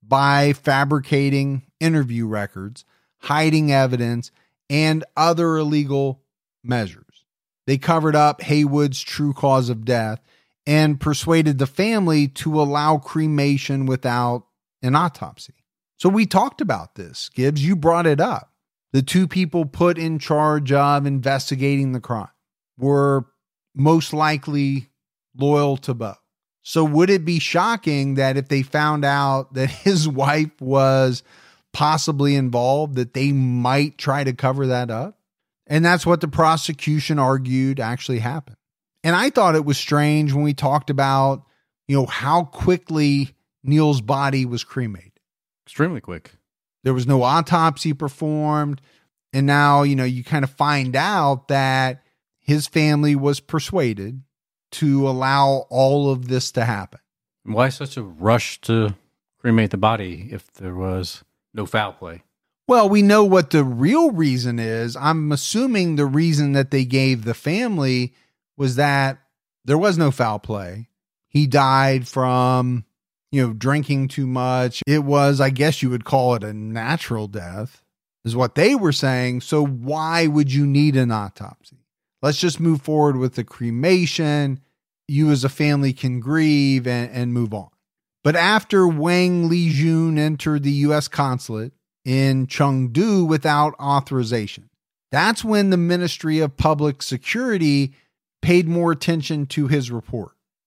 by fabricating interview records, hiding evidence, and other illegal measures. They covered up Haywood's true cause of death and persuaded the family to allow cremation without an autopsy. So we talked about this, Gibbs. You brought it up. The two people put in charge of investigating the crime were most likely loyal to Bo. So would it be shocking that if they found out that his wife was possibly involved, that they might try to cover that up? And that's what the prosecution argued actually happened. And I thought it was strange when we talked about, you know, how quickly Neil's body was cremated. Extremely quick. There was no autopsy performed. And now, you know, you kind of find out that his family was persuaded to allow all of this to happen. Why such a rush to cremate the body if there was no foul play? Well, we know what the real reason is. I'm assuming the reason that they gave the family was that there was no foul play. He died from, you know, drinking too much. It was, I guess you would call it a natural death, is what they were saying. So why would you need an autopsy? Let's just move forward with the cremation. You as a family can grieve and, and move on. But after Wang Lijun entered the U S consulate in Chengdu without authorization, that's when the Ministry of Public Security paid more attention to his report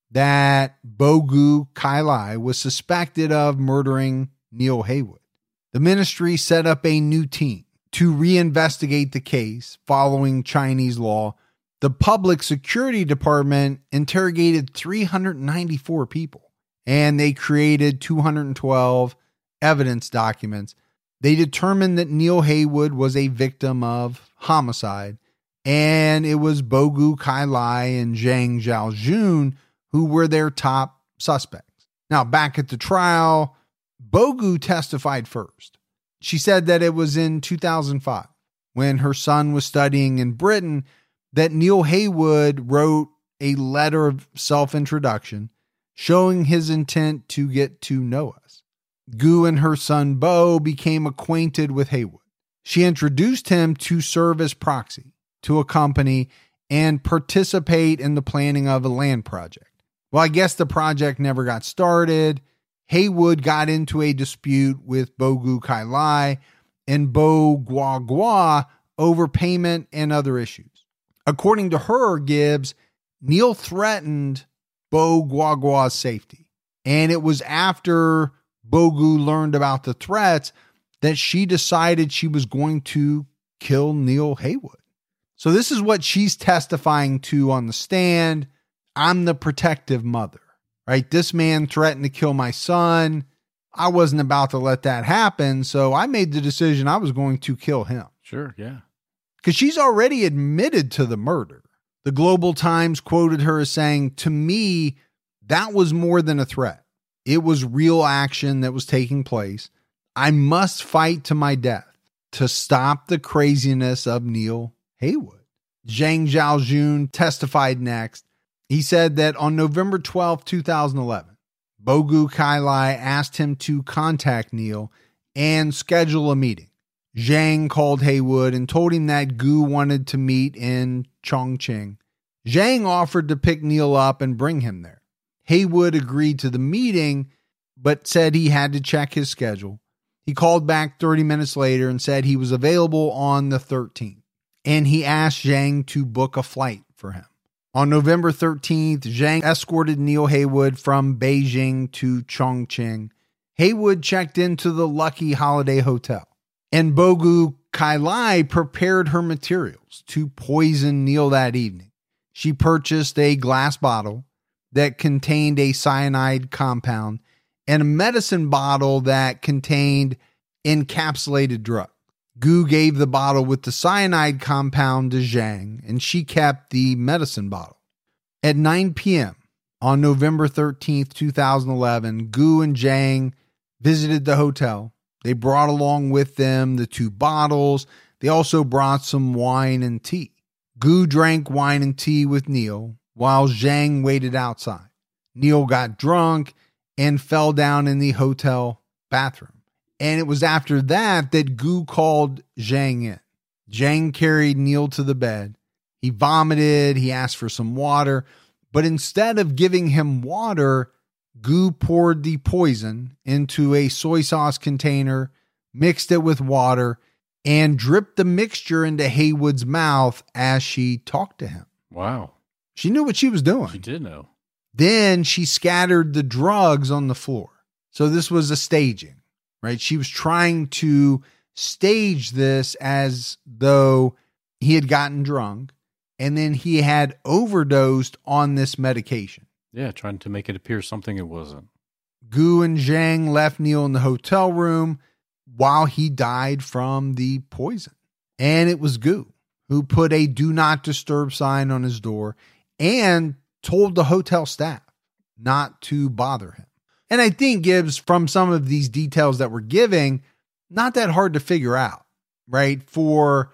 that Bogu Kailai was suspected of murdering Neil Haywood. The ministry set up a new team to reinvestigate the case following Chinese law. The Public Security Department interrogated three hundred ninety-four people, and they created two hundred twelve evidence documents. They determined that Neil Haywood was a victim of homicide, and it was Bogu Kailai and Zhang Zhaojun who were their top suspects. Now, back at the trial, Bogu testified first. She said that it was in two thousand five, when her son was studying in Britain, that Neil Haywood wrote a letter of self-introduction showing his intent to get to know us. Gu and her son Bo became acquainted with Haywood. She introduced him to serve as proxy to a company and participate in the planning of a land project. Well, I guess the project never got started. Haywood got into a dispute with Bogu Kailai and Bo Gua Gua over payment and other issues. According to her, Gibbs, Neil threatened Bo Gua Gua's safety. And it was after Bogu learned about the threats that she decided she was going to kill Neil Haywood. So this is what she's testifying to on the stand. I'm the protective mother, right? This man threatened to kill my son. I wasn't about to let that happen. So I made the decision I was going to kill him. Sure, yeah. Because she's already admitted to the murder. The Global Times quoted her as saying, "To me, that was more than a threat. It was real action that was taking place. I must fight to my death to stop the craziness of Neil Haywood." Zhang Zhaojun testified next. He said that on November twelfth, twenty eleven, Bogu Kailai asked him to contact Neil and schedule a meeting. Zhang called Haywood and told him that Gu wanted to meet in Chongqing. Zhang offered to pick Neil up and bring him there. Haywood agreed to the meeting, but said he had to check his schedule. He called back thirty minutes later and said he was available on the thirteenth, and he asked Zhang to book a flight for him. On November thirteenth, Zhang escorted Neil Haywood from Beijing to Chongqing. Haywood checked into the Lucky Holiday Hotel, and Bogu Kailai prepared her materials to poison Neil that evening. She purchased a glass bottle that contained a cyanide compound and a medicine bottle that contained encapsulated drug. Gu gave the bottle with the cyanide compound to Zhang, and she kept the medicine bottle. At nine p.m. on November thirteenth, twenty eleven, Gu and Zhang visited the hotel. They brought along with them the two bottles. They also brought some wine and tea. Gu drank wine and tea with Neil. while Zhang waited outside. Neil got drunk and fell down in the hotel bathroom. And it was after that that Gu called Zhang in. Zhang carried Neil to the bed. He vomited. He asked for some water. But instead of giving him water, Gu poured the poison into a soy sauce container, mixed it with water, and dripped the mixture into Haywood's mouth as she talked to him. Wow. She knew what she was doing. She did know. Then she scattered the drugs on the floor. So this was a staging, right? She was trying to stage this as though he had gotten drunk and then he had overdosed on this medication. Yeah, trying to make it appear something it wasn't. Gu and Zhang left Neil in the hotel room while he died from the poison. And it was Gu who put a do not disturb sign on his door and told the hotel staff not to bother him. And I think, Gibbs, from some of these details that we're giving, not that hard to figure out, right? For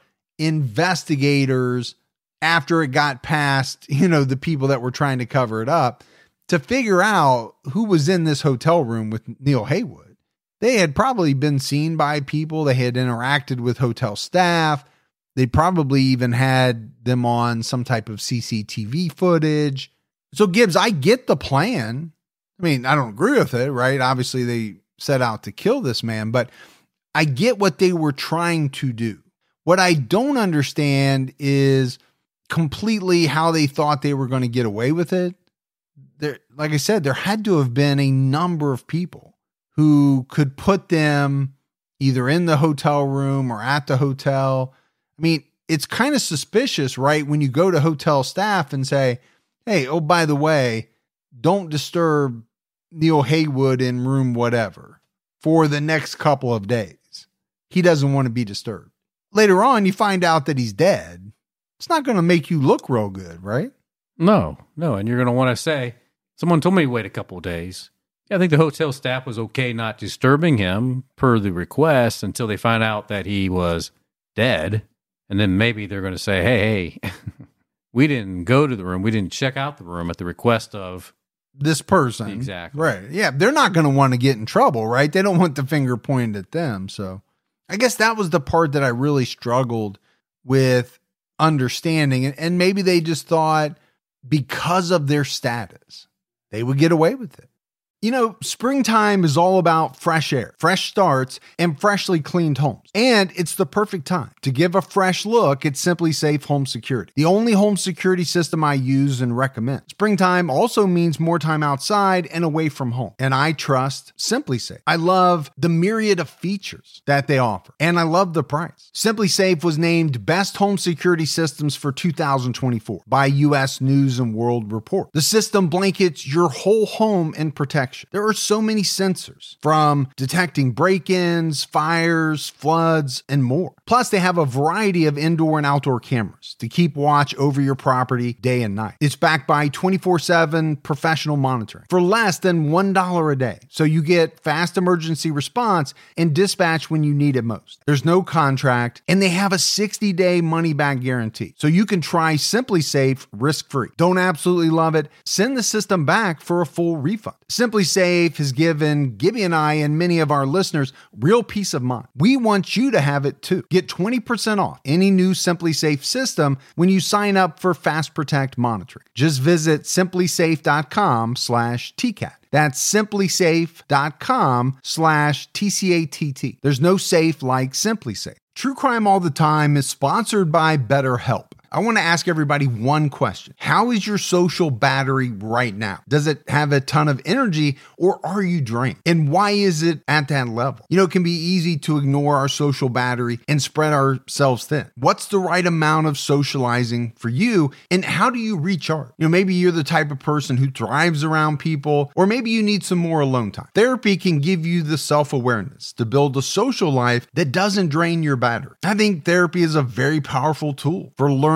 investigators, after it got past, you know, the people that were trying to cover it up, to figure out who was in this hotel room with Neil Haywood. They had probably been seen by people. They had interacted with hotel staff. They probably even had them on some type of C C T V footage. So Gibbs, I get the plan. I mean, I don't agree with it, right? Obviously they set out to kill this man, but I get what they were trying to do. What I don't understand is completely how they thought they were going to get away with it. There, like I said, there had to have been a number of people who could put them either in the hotel room or at the hotel. I mean, it's kind of suspicious, right? When you go to hotel staff and say, hey, oh, by the way, don't disturb Neil Haywood in room whatever for the next couple of days. He doesn't want to be disturbed. Later on, you find out that he's dead. It's not going to make you look real good, right? No, no. And you're going to want to say, someone told me to wait a couple of days. Yeah, I think the hotel staff was okay not disturbing him per the request until they find out that he was dead. And then maybe they're going to say, hey, hey, we didn't go to the room. We didn't check out the room at the request of this person. Exactly. Right. Yeah. They're not going to want to get in trouble, right? They don't want the finger pointed at them. So I guess that was the part that I really struggled with understanding. And maybe they just thought because of their status, they would get away with it. You know, springtime is all about fresh air, fresh starts, and freshly cleaned homes. And it's the perfect time to give a fresh look at SimpliSafe Home Security, the only home security system I use and recommend. Springtime also means more time outside and away from home. And I trust SimpliSafe. I love the myriad of features that they offer, and I love the price. SimpliSafe was named Best Home Security Systems for two thousand twenty-four by U S News and World Report. The system blankets your whole home in protection. There are so many sensors, from detecting break-ins, fires, floods, and more. Plus, they have a variety of indoor and outdoor cameras to keep watch over your property day and night. It's backed by twenty-four seven professional monitoring for less than one dollar a day. So you get fast emergency response and dispatch when you need it most. There's no contract, and they have a sixty-day money-back guarantee. So you can try SimpliSafe risk-free. Don't absolutely love it? Send the system back for a full refund. SimpliSafe has given Gibby and I and many of our listeners real peace of mind. We want you to have it too. Get twenty percent off any new SimpliSafe system when you sign up for Fast Protect monitoring. Just visit SimpliSafe.com slash TCAT. That's SimpliSafe.com slash TCATT. There's no safe like SimpliSafe. True Crime All the Time is sponsored by BetterHelp. I want to ask everybody one question. How is your social battery right now? Does it have a ton of energy, or are you drained? And why is it at that level? You know, it can be easy to ignore our social battery and spread ourselves thin. What's the right amount of socializing for you, and how do you recharge? You know, maybe you're the type of person who thrives around people, or maybe you need some more alone time. Therapy can give you the self-awareness to build a social life that doesn't drain your battery. I think therapy is a very powerful tool for learning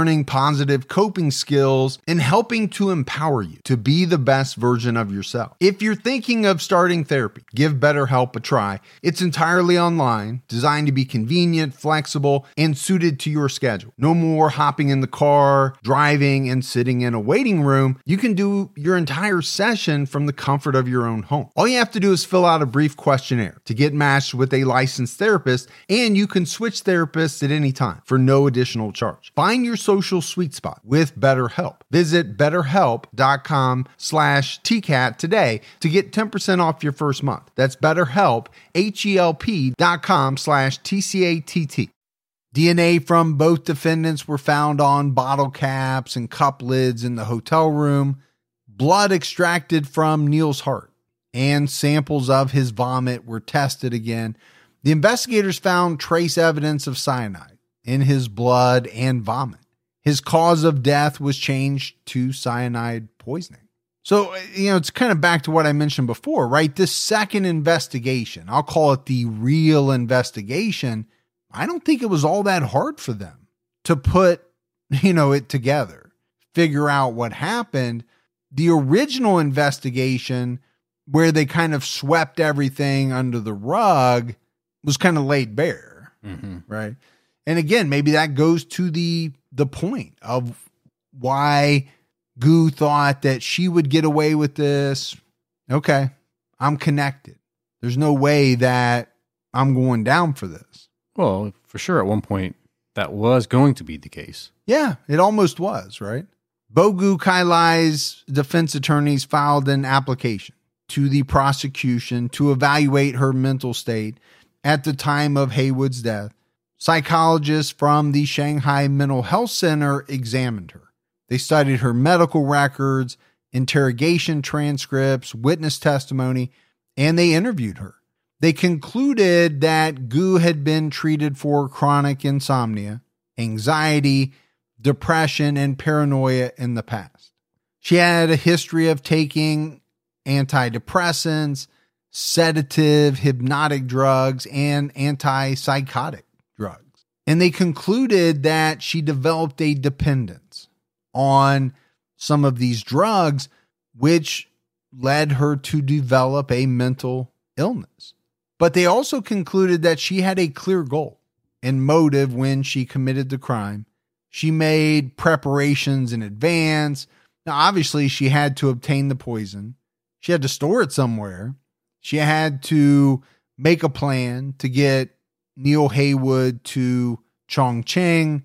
learning positive coping skills and helping to empower you to be the best version of yourself. If you're thinking of starting therapy, give BetterHelp a try. It's entirely online, designed to be convenient, flexible, and suited to your schedule. No more hopping in the car, driving, and sitting in a waiting room. You can do your entire session from the comfort of your own home. All you have to do is fill out a brief questionnaire to get matched with a licensed therapist, and you can switch therapists at any time for no additional charge. Find your social sweet spot with BetterHelp. Visit betterhelp.com slash TCAT today to get ten percent off your first month. That's BetterHelp, H-E-L-P dot com slash T-C-A-T-T. D N A from both defendants were found on bottle caps and cup lids in the hotel room. Blood extracted from Neil's heart and samples of his vomit were tested again. The investigators found trace evidence of cyanide in his blood and vomit. His cause of death was changed to cyanide poisoning. So, you know, it's kind of back to what I mentioned before, right? This second investigation, I'll call it the real investigation. I don't think it was all that hard for them to put, you know, it together, figure out what happened. The original investigation, where they kind of swept everything under the rug, was kind of laid bare, mm-hmm. right? And again, maybe that goes to the the point of why Gu thought that she would get away with this. Okay, I'm connected. There's no way that I'm going down for this. Well, for sure, at one point, that was going to be the case. Yeah, it almost was, right? Bogu Kailai's defense attorneys filed an application to the prosecution to evaluate her mental state at the time of Haywood's death. Psychologists from the Shanghai Mental Health Center examined her. They studied her medical records, interrogation transcripts, witness testimony, and they interviewed her. They concluded that Gu had been treated for chronic insomnia, anxiety, depression, and paranoia in the past. She had a history of taking antidepressants, sedative, hypnotic drugs, and antipsychotic drugs. And they concluded that she developed a dependence on some of these drugs, which led her to develop a mental illness. But they also concluded that she had a clear goal and motive when she committed the crime. She made preparations in advance. Now, obviously, she had to obtain the poison. She had to store it somewhere. She had to make a plan to get Neil Haywood to Chongqing.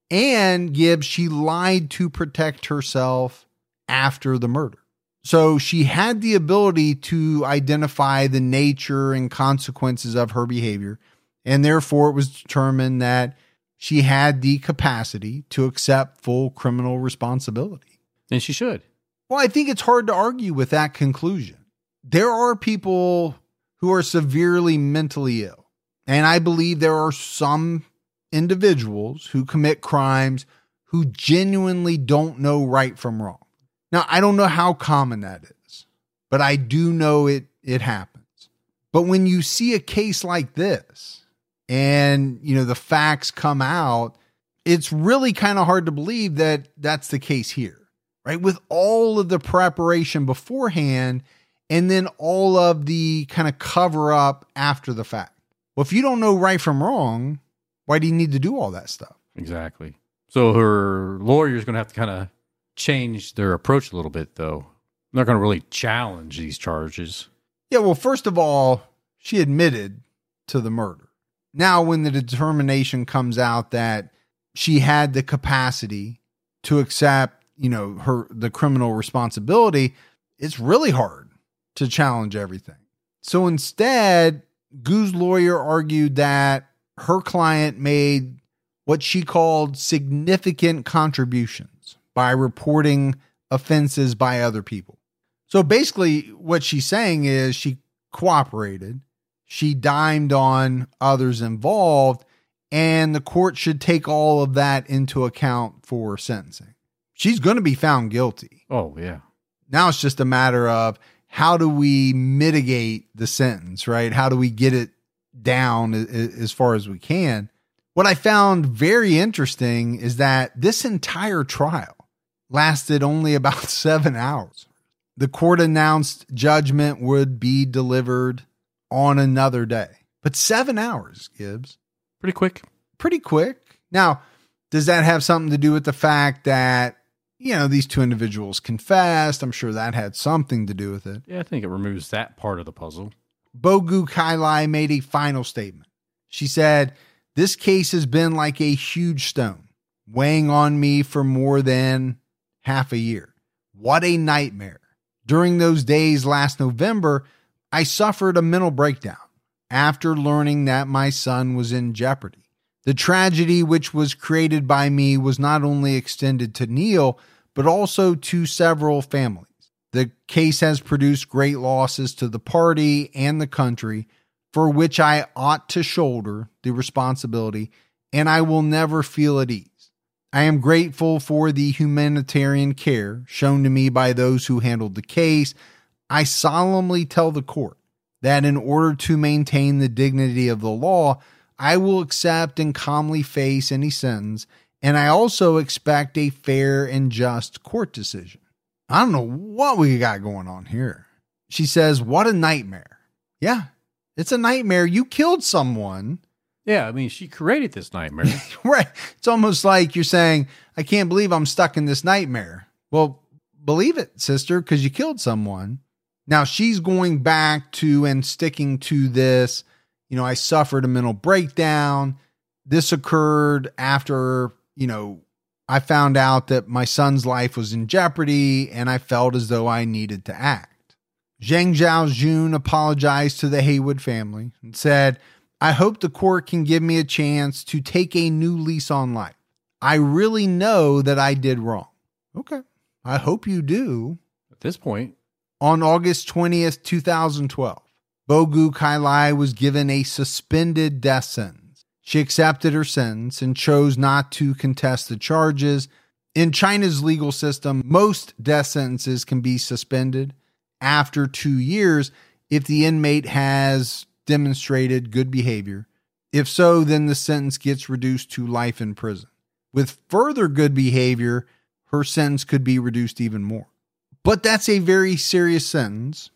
And Gibbs, she lied to protect herself after the murder. So she had the ability to identify the nature and consequences of her behavior. And therefore, it was determined that she had the capacity to accept full criminal responsibility. And she should. Well, I think it's hard to argue with that conclusion. There are people who are severely mentally ill. And I believe there are some individuals who commit crimes who genuinely don't know right from wrong. Now, I don't know how common that is, but I do know it, it happens. But when you see a case like this and, you know, the facts come out, it's really kind of hard to believe that that's the case here, right? With all of the preparation beforehand and then all of the kind of cover up after the fact. Well, if you don't know right from wrong, why do you need to do all that stuff? Exactly. So her lawyer's going to have to kind of change their approach a little bit, though. They're not going to really challenge these charges. Yeah, well, first of all, she admitted to the murder. Now, when the determination comes out that she had the capacity to accept, you know, her the criminal responsibility, it's really hard to challenge everything. So instead, Gu's lawyer argued that her client made what she called significant contributions by reporting offenses by other people. So basically what she's saying is she cooperated, she dimed on others involved, and the court should take all of that into account for sentencing. She's going to be found guilty. Oh, yeah. Now it's just a matter of how do we mitigate the sentence, right? How do we get it down as far as we can? What I found very interesting is that this entire trial lasted only about seven hours. The court announced judgment would be delivered on another day. But seven hours, Gibbs. Pretty quick. Pretty quick. Now, does that have something to do with the fact that, you know, these two individuals confessed? I'm sure that had something to do with it. Yeah, I think it removes that part of the puzzle. Bogu Kailai made a final statement. She said, "This case has been like a huge stone, weighing on me for more than half a year. What a nightmare. During those days last November, I suffered a mental breakdown after learning that my son was in jeopardy. The tragedy which was created by me was not only extended to Neil, but also to several families. The case has produced great losses to the party and the country, for which I ought to shoulder the responsibility, and I will never feel at ease. I am grateful for the humanitarian care shown to me by those who handled the case. I solemnly tell the court that in order to maintain the dignity of the law, I will accept and calmly face any sentence, and I also expect a fair and just court decision." I don't know what we got going on here. She says, what a nightmare. Yeah, it's a nightmare. You killed someone. Yeah, I mean, she created this nightmare. Right. It's almost like you're saying, I can't believe I'm stuck in this nightmare. Well, believe it, sister, because you killed someone. Now she's going back to and sticking to this, you know, I suffered a mental breakdown. This occurred after, you know, I found out that my son's life was in jeopardy and I felt as though I needed to act. Zhang Zhaojun apologized to the Haywood family and said, "I hope the court can give me a chance to take a new lease on life. I really know that I did wrong." Okay. I hope you do. At this point. On August twentieth, twenty twelve, Bogu Kailai was given a suspended death sentence. She accepted her sentence and chose not to contest the charges. In China's legal system, most death sentences can be suspended after two years if the inmate has demonstrated good behavior. If so, then the sentence gets reduced to life in prison. With further good behavior, her sentence could be reduced even more. But that's a very serious sentence,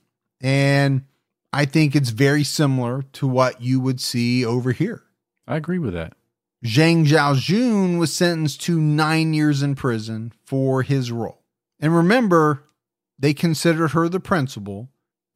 and I think it's very similar to what you would see over here. I agree with that. Zhang Zhaojun was sentenced to nine years in prison for his role. And remember, they considered her the principal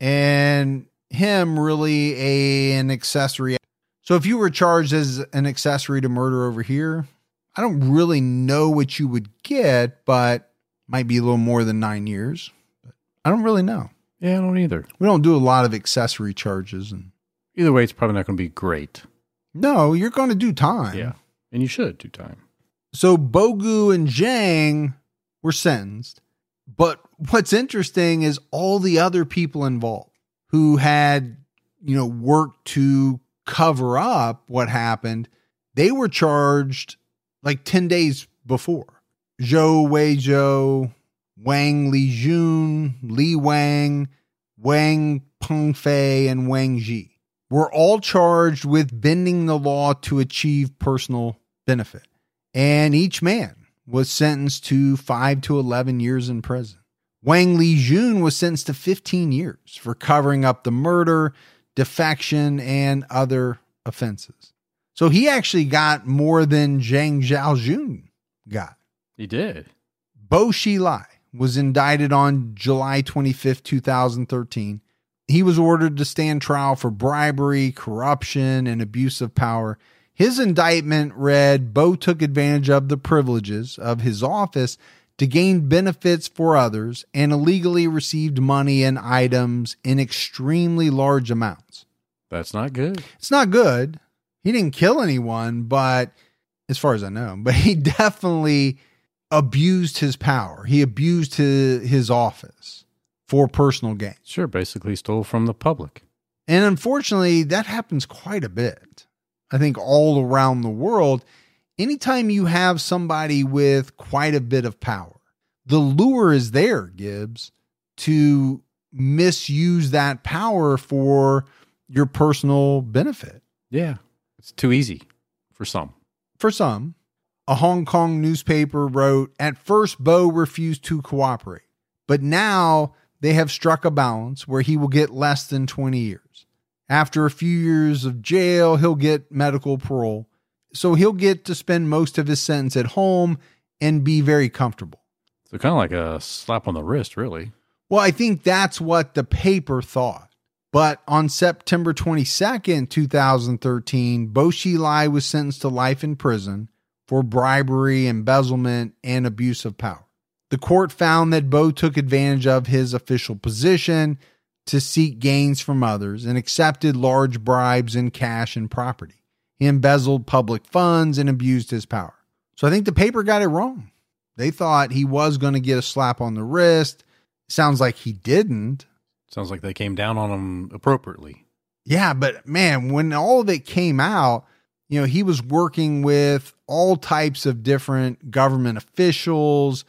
and him really a, an accessory. So if you were charged as an accessory to murder over here, I don't really know what you would get, but might be a little more than nine years. But I don't really know. Yeah, I don't either. We don't do a lot of accessory charges. And either way, it's probably not going to be great. No, you're going to do time. Yeah, and you should do time. So Bogu and Zhang were sentenced. But what's interesting is all the other people involved who had, you know, worked to cover up what happened, they were charged like ten days before. Zhou Weizhou, Wang Lijun, Li Wang, Wang Pengfei, and Wang Ji were all charged with bending the law to achieve personal benefit. And each man was sentenced to five to eleven years in prison. Wang Lijun was sentenced to fifteen years for covering up the murder, defection, and other offenses. So he actually got more than Zhang Zhaojun got. He did. Bo Xilai was indicted on July twenty-fifth, twenty thirteen. He was ordered to stand trial for bribery, corruption, and abuse of power. His indictment read, Bo took advantage of the privileges of his office to gain benefits for others and illegally received money and items in extremely large amounts. That's not good. It's not good. He didn't kill anyone, but as far as I know, but he definitely abused his power. He abused his, his office for personal gain. Sure, basically stole from the public. And unfortunately, that happens quite a bit. I think all around the world, anytime you have somebody with quite a bit of power, the lure is there, Gibbs, to misuse that power for your personal benefit. Yeah, it's too easy for some. for some. A Hong Kong newspaper wrote, at first, Bo refused to cooperate, but now they have struck a balance where he will get less than twenty years. After a few years of jail, he'll get medical parole. So he'll get to spend most of his sentence at home and be very comfortable. So kind of like a slap on the wrist, really. Well, I think that's what the paper thought. But on September twenty-second, twenty thirteen, Bo Xilai was sentenced to life in prison for bribery, embezzlement, and abuse of power. The court found that Bo took advantage of his official position to seek gains from others and accepted large bribes in cash and property. He embezzled public funds and abused his power. So I think the paper got it wrong. They thought he was going to get a slap on the wrist. Sounds like he didn't. Sounds like they came down on him appropriately. Yeah, but man, when all of it came out, you know, he was working with all types of different government officials,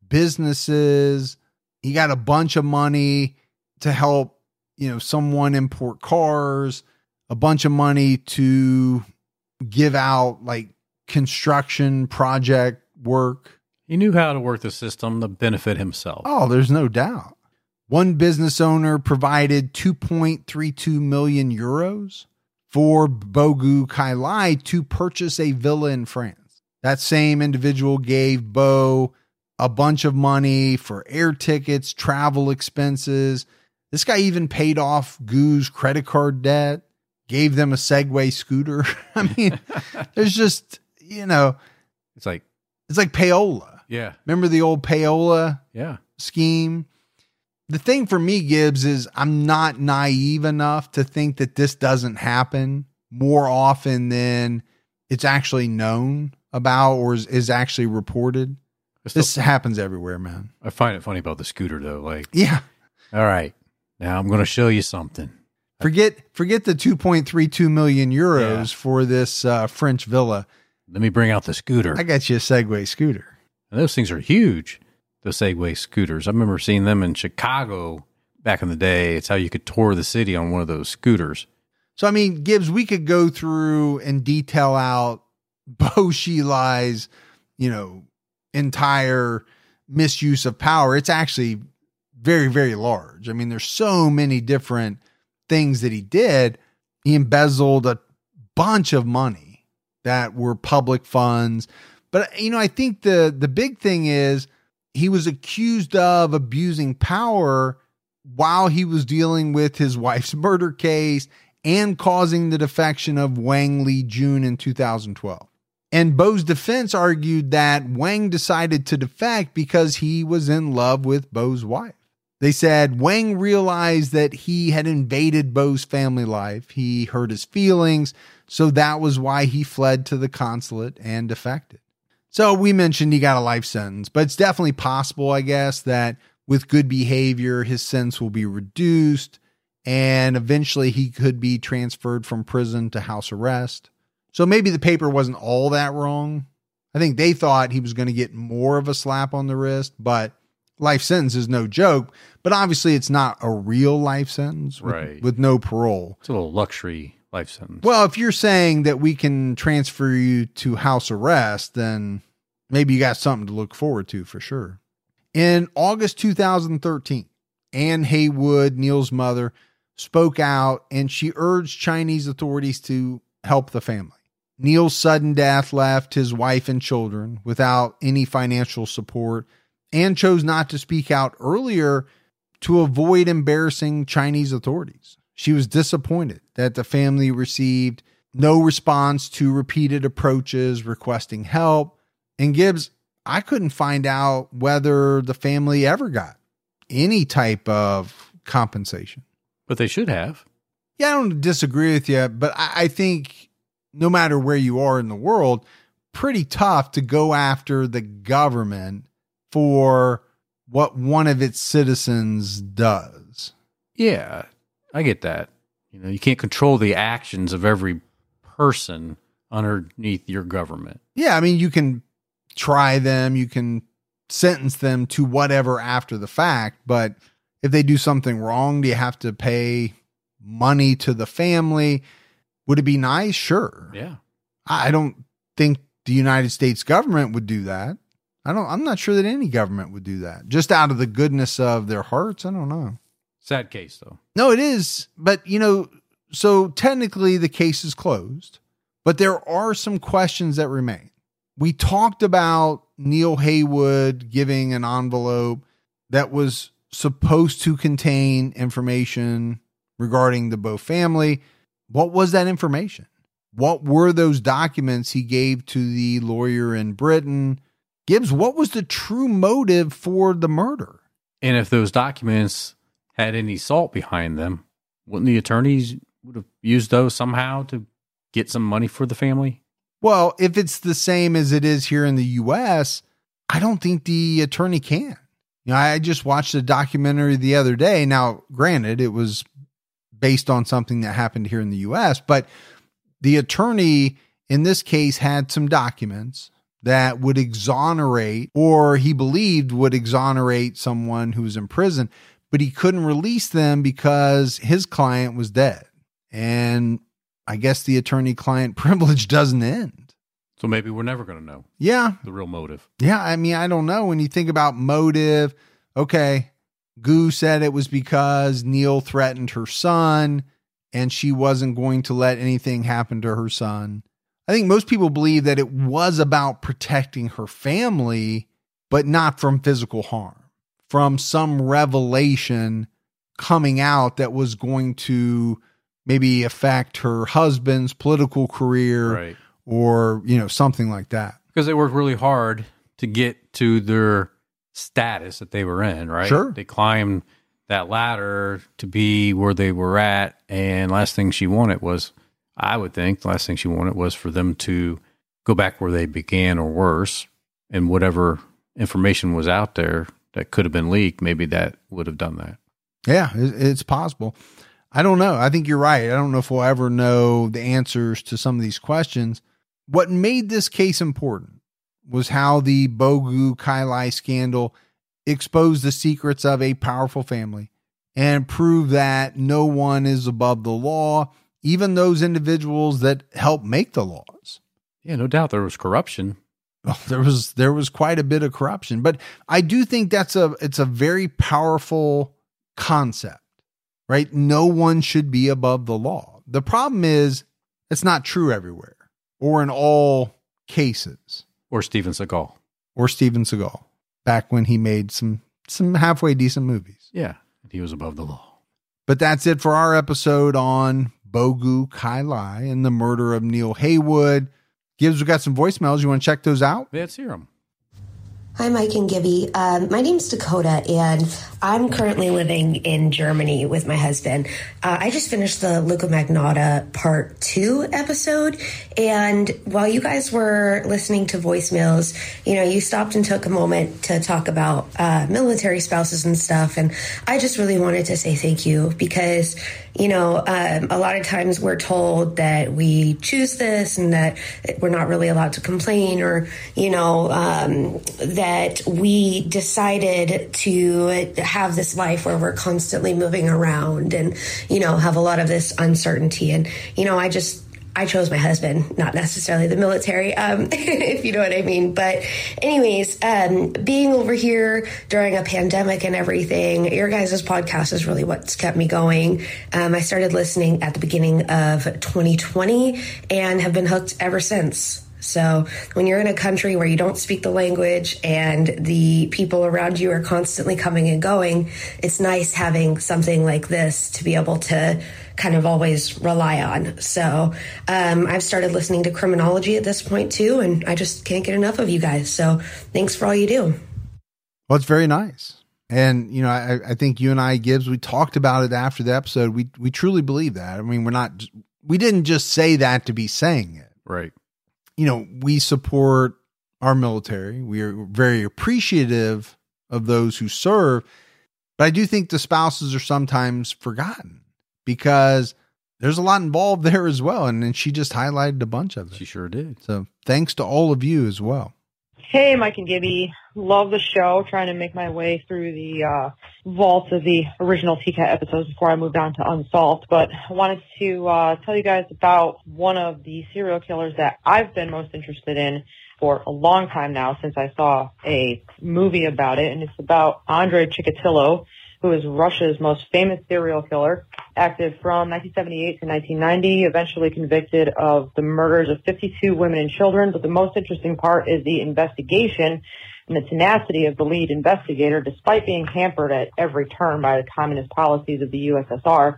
businesses. He got a bunch of money to help, you know, someone import cars, a bunch of money to give out like construction project work. He knew how to work the system to benefit himself. Oh, there's no doubt. One business owner provided two point three two million euros for Bogu Xilai to purchase a villa in France. That same individual gave Bo a bunch of money for air tickets, travel expenses. This guy even paid off Gu's credit card debt, gave them a Segway scooter. I mean, there's just, you know, It's like, it's like payola. yeah, Remember the old payola yeah. scheme? The thing for me, Gibbs, is I'm not naive enough to think that this doesn't happen more often than it's actually known about or is, is actually reported. Still, This happens everywhere, man. I find it funny about the scooter, though. Like, Yeah. all right, now I'm going to show you something. Forget forget the two point three two million euros Yeah. for this uh, French villa. Let me bring out the scooter. I got you a Segway scooter. And those things are huge, the Segway scooters. I remember seeing them in Chicago back in the day. It's how you could tour the city on one of those scooters. So, I mean, Gibbs, we could go through and detail out Bo Xilai's, you know, entire misuse of power. It's actually very, very large. I mean, there's so many different things that he did. He embezzled a bunch of money that were public funds. But, you know, I think the, the big thing is he was accused of abusing power while he was dealing with his wife's murder case and causing the defection of Wang Lijun in two thousand twelve. And Bo's defense argued that Wang decided to defect because he was in love with Bo's wife. They said Wang realized that he had invaded Bo's family life. He hurt his feelings, so that was why he fled to the consulate and defected. So we mentioned he got a life sentence, but it's definitely possible, I guess, that with good behavior, his sentence will be reduced and eventually he could be transferred from prison to house arrest. So maybe the paper wasn't all that wrong. I think they thought he was going to get more of a slap on the wrist, but life sentence is no joke. But obviously it's not a real life sentence with, Right. with no parole. It's a little luxury life sentence. Well, if you're saying that we can transfer you to house arrest, then maybe you got something to look forward to for sure. In August two thousand thirteen, Anne Haywood, Neil's mother, spoke out and she urged Chinese authorities to help the family. Neil's sudden death left his wife and children without any financial support. Anne chose not to speak out earlier to avoid embarrassing Chinese authorities. She was disappointed that the family received no response to repeated approaches requesting help. And Gibbs, I couldn't find out whether the family ever got any type of compensation. But they should have. Yeah, I don't disagree with you, but I, I think no matter where you are in the world, pretty tough to go after the government for what one of its citizens does. Yeah, I get that. You know, you can't control the actions of every person underneath your government. Yeah, I mean, you can try them, you can sentence them to whatever after the fact, but if they do something wrong, do you have to pay money to the family? Would it be nice? Sure. Yeah. I don't think the United States government would do that. I don't, I'm not sure that any government would do that just out of the goodness of their hearts. I don't know. Sad case though. No, it is. But you know, so technically the case is closed, but there are some questions that remain. We talked about Neil Haywood giving an envelope that was supposed to contain information regarding the Bowe family. What was that information? What were those documents he gave to the lawyer in Britain? Gibbs, what was the true motive for the murder? And if those documents had any salt behind them, wouldn't the attorneys would have used those somehow to get some money for the family? Well, if it's the same as it is here in the U S, I don't think the attorney can. You know, I just watched a documentary the other day. Now, granted, it was based on something that happened here in the U S, but the attorney in this case had some documents that would exonerate, or he believed would exonerate someone who was in prison, but he couldn't release them because his client was dead. And I guess the attorney-client privilege doesn't end. So maybe we're never going to know. Yeah. The real motive. Yeah. I mean, I don't know. When you think about motive, okay, Goo said it was because Neil threatened her son and she wasn't going to let anything happen to her son. I think most people believe that it was about protecting her family, but not from physical harm, from some revelation coming out that was going to maybe affect her husband's political career, right, or, you know, something like that. Because they worked really hard to get to their status that they were in, right? Sure. They climbed that ladder to be where they were at. And last thing she wanted was, I would think, the last thing she wanted was for them to go back where they began or worse. And whatever information was out there that could have been leaked, maybe that would have done that. Yeah, it's possible. I don't know. I think you're right. I don't know if we'll ever know the answers to some of these questions. What made this case important was how the Bogu Kailai scandal exposed the secrets of a powerful family and proved that no one is above the law, even those individuals that help make the laws. Yeah, no doubt there was corruption. Well, there was there was quite a bit of corruption, but I do think that's a it's a very powerful concept. Right? No one should be above the law. The problem is it's not true everywhere or in all cases. Or Steven Seagal. Or Steven Seagal, back when he made some some halfway decent movies. Yeah, he was above the law. But that's it for our episode on Bogu Kailai and the murder of Neil Haywood. Gibbs, we got some voicemails. You want to check those out? Let's hear them. Hi, Mike and Gibby. Um, my name's Dakota, and I'm currently living in Germany with my husband. Uh, I just finished the Luca Magnotta Part two episode, and while you guys were listening to voicemails, you know, you stopped and took a moment to talk about uh, military spouses and stuff, and I just really wanted to say thank you because, you know, um, a lot of times we're told that we choose this and that we're not really allowed to complain, or, you know, um, that that we decided to have this life where we're constantly moving around and, you know, have a lot of this uncertainty. And, you know, I just, I chose my husband, not necessarily the military, um, if you know what I mean. But anyways, um, being over here during a pandemic and everything, your guys' podcast is really what's kept me going. Um, I started listening at the beginning of twenty twenty and have been hooked ever since. So when you're in a country where you don't speak the language and the people around you are constantly coming and going, it's nice having something like this to be able to kind of always rely on. So um, I've started listening to criminology at this point too, and I just can't get enough of you guys. So thanks for all you do. Well, it's very nice. And, you know, I, I think you and I, Gibbs, we talked about it after the episode. We, we truly believe that. I mean, we're not, we didn't just say that to be saying it. Right. You know, we support our military. We are very appreciative of those who serve, but I do think the spouses are sometimes forgotten because there's a lot involved there as well. And then she just highlighted a bunch of it. She sure did. So thanks to all of you as well. Hey, Mike and Gibby. Love the show. Trying to make my way through the uh, vault of the original T CAT episodes before I moved on to Unsolved. But I wanted to uh, tell you guys about one of the serial killers that I've been most interested in for a long time now, since I saw a movie about it. And it's about Andrei Chikatilo, who is Russia's most famous serial killer, active from nineteen seventy-eight to nineteen ninety, eventually convicted of the murders of fifty-two women and children. But the most interesting part is the investigation and the tenacity of the lead investigator, despite being hampered at every turn by the communist policies of the U S S R.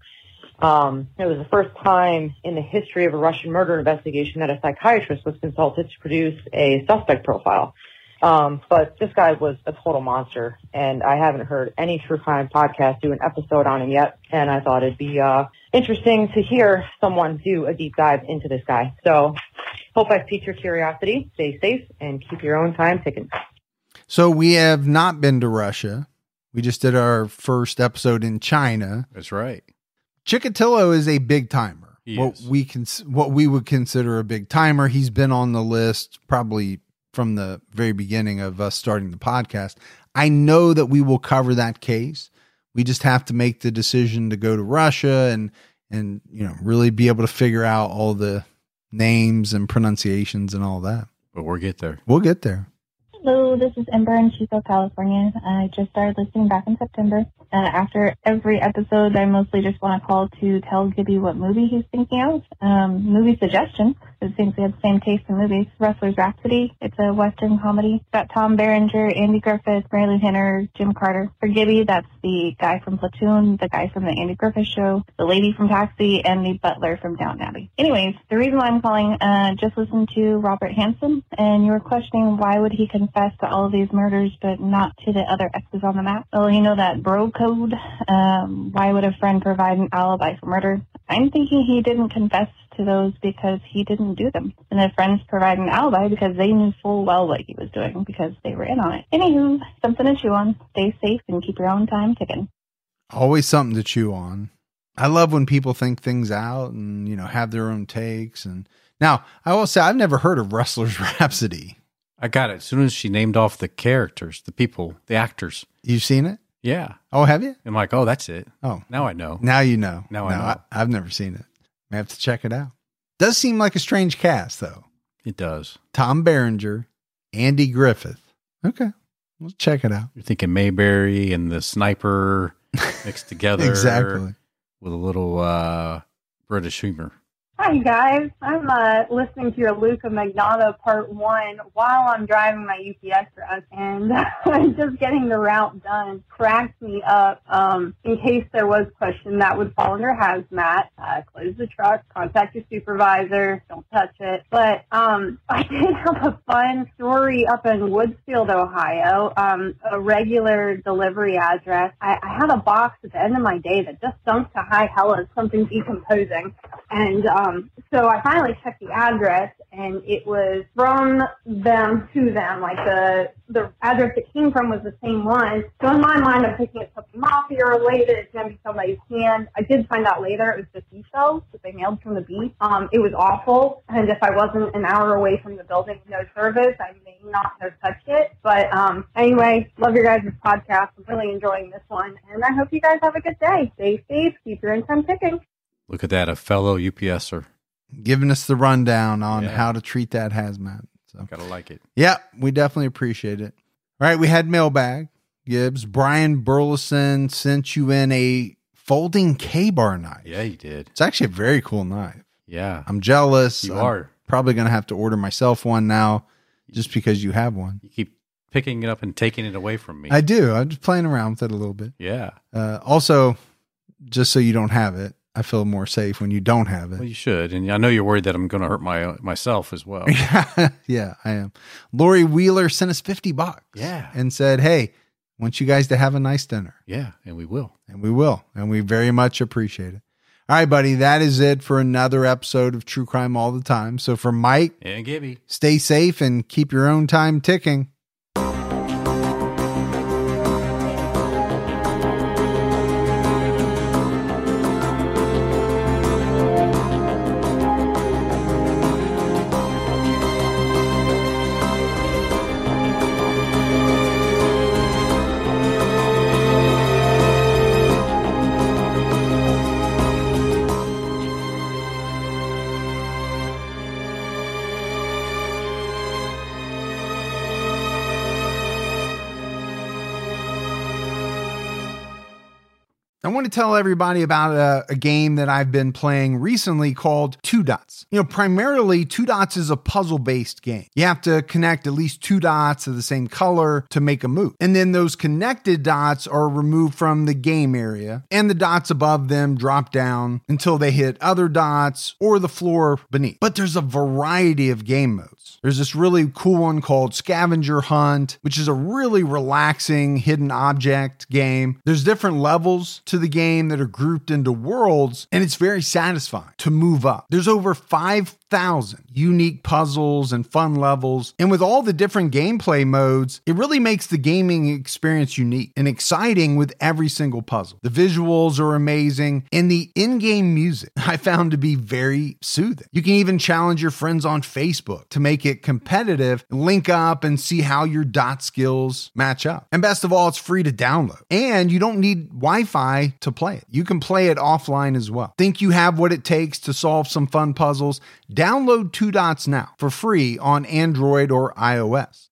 Um, it was the first time in the history of a Russian murder investigation that a psychiatrist was consulted to produce a suspect profile. Um, but this guy was a total monster, and I haven't heard any true crime podcast do an episode on him yet, and I thought it'd be uh, interesting to hear someone do a deep dive into this guy. So hope I've piqued your curiosity. Stay safe and keep your own time ticking. So we have not been to Russia. We just did our first episode in China. That's right. Chikatilo is a big timer. He what is. we can, what we would consider a big timer. He's been on the list probably from the very beginning of us starting the podcast. I know that we will cover that case. We just have to make the decision to go to Russia and, and, you know, really be able to figure out all the names and pronunciations and all that. But we'll get there. We'll get there. Hello, this is Ember in Chico, California. I just started listening back in September. Uh, after every episode, I mostly just want to call to tell Gibby what movie he's thinking of. Um, movie suggestion, because it seems we have the same taste in movies. Wrestler's Rhapsody. It's a Western comedy. It's got Tom Berenger, Andy Griffith, Marilyn Henner, Jim Carter. For Gibby, that's the guy from Platoon, the guy from the Andy Griffith Show, the lady from Taxi, and the butler from Downton Abbey. Anyways, the reason why I'm calling, uh, just listened to Robert Hansen, and you were questioning why would he confess to all of these murders but not to the other X's on the map. Well, you know that bro code. Um, why would a friend provide an alibi for murder? I'm thinking he didn't confess to those because he didn't do them. And the friends provide an alibi because they knew full well what he was doing because they were in on it. Anywho, something to chew on. Stay safe and keep your own time ticking. Always something to chew on. I love when people think things out and, you know, have their own takes. And now I will say I've never heard of Wrestler's Rhapsody. I got it. As soon as she named off the characters, the people, the actors. You've seen it? Yeah. Oh, have you? I'm like, oh, that's it. Oh, Now I know. now you know. Now I No, know. I, I've never seen it. I have to check it out. Does seem like a strange cast, though. It does. Tom Berenger, Andy Griffith. Okay, let's check it out. You're thinking Mayberry and the sniper mixed together. Exactly. With a little uh, British humor. Hi, guys. I'm uh, listening to your Luca Magnotta Part one while I'm driving my U P S truck, and I'm just getting the route done. Cracked me up. Um, in case there was question, that would fall under hazmat. Uh, close the truck, contact your supervisor, don't touch it. But um, I did have a fun story up in Woodsfield, Ohio, um, a regular delivery address. I, I had a box at the end of my day that just sunk to high hellas, something decomposing. And um, so I finally checked the address, and it was from them to them. Like the the address it came from was the same one. So in my mind, I'm thinking it's something mafia related. It's going to be somebody's hand. I did find out later it was just seashells that they mailed from the beach. Um, it was awful. And if I wasn't an hour away from the building with no service, I may not have touched it. But um, anyway, love your guys' podcast. I'm really enjoying this one. And I hope you guys have a good day. Stay safe. Keep your income ticking. Look at that, a fellow UPSer. Giving us the rundown on Yeah. how to treat that hazmat. So, Gotta like it. yeah, we definitely appreciate it. All right, we had mailbag. Gibbs, Brian Burleson sent you in a folding K-bar knife. Yeah, you did. It's actually a very cool knife. Yeah. I'm jealous. You I'm are. probably going to have to order myself one now just because you have one. You keep picking it up and taking it away from me. I do. I'm just playing around with it a little bit. yeah. Uh, also, just so you don't have it, I feel more safe when you don't have Well, it. you should. And I know you're worried that I'm going to hurt my myself as well. Yeah, I am. Lori Wheeler sent us fifty bucks. Yeah. And said, hey, want you guys to have a nice dinner. Yeah, and we will. And we will. And we very much appreciate it. All right, buddy. That is it for another episode of True Crime All the Time. So for Mike, And Gibby. stay safe and keep your own time ticking. I want to tell everybody about a, a game that I've been playing recently called Two Dots. You know, primarily Two Dots is a puzzle-based game. You have to connect at least two dots of the same color to make a move. And then those connected dots are removed from the game area, and the dots above them drop down until they hit other dots or the floor beneath. But there's a variety of game modes. There's this really cool one called Scavenger Hunt, which is a really relaxing hidden object game. There's different levels to the game that are grouped into worlds, and it's very satisfying to move up. There's over five thousand unique puzzles and fun levels, and with all the different gameplay modes, it really makes the gaming experience unique and exciting with every single puzzle. The visuals are amazing, and the in-game music I found to be very soothing. You can even challenge your friends on Facebook to make it competitive, link up and see how your dot skills match up. And best of all, it's free to download, and you don't need Wi-Fi to play it. You can play it offline as well. Think you have what it takes to solve some fun puzzles? Download Two Dots now for free on Android or iOS.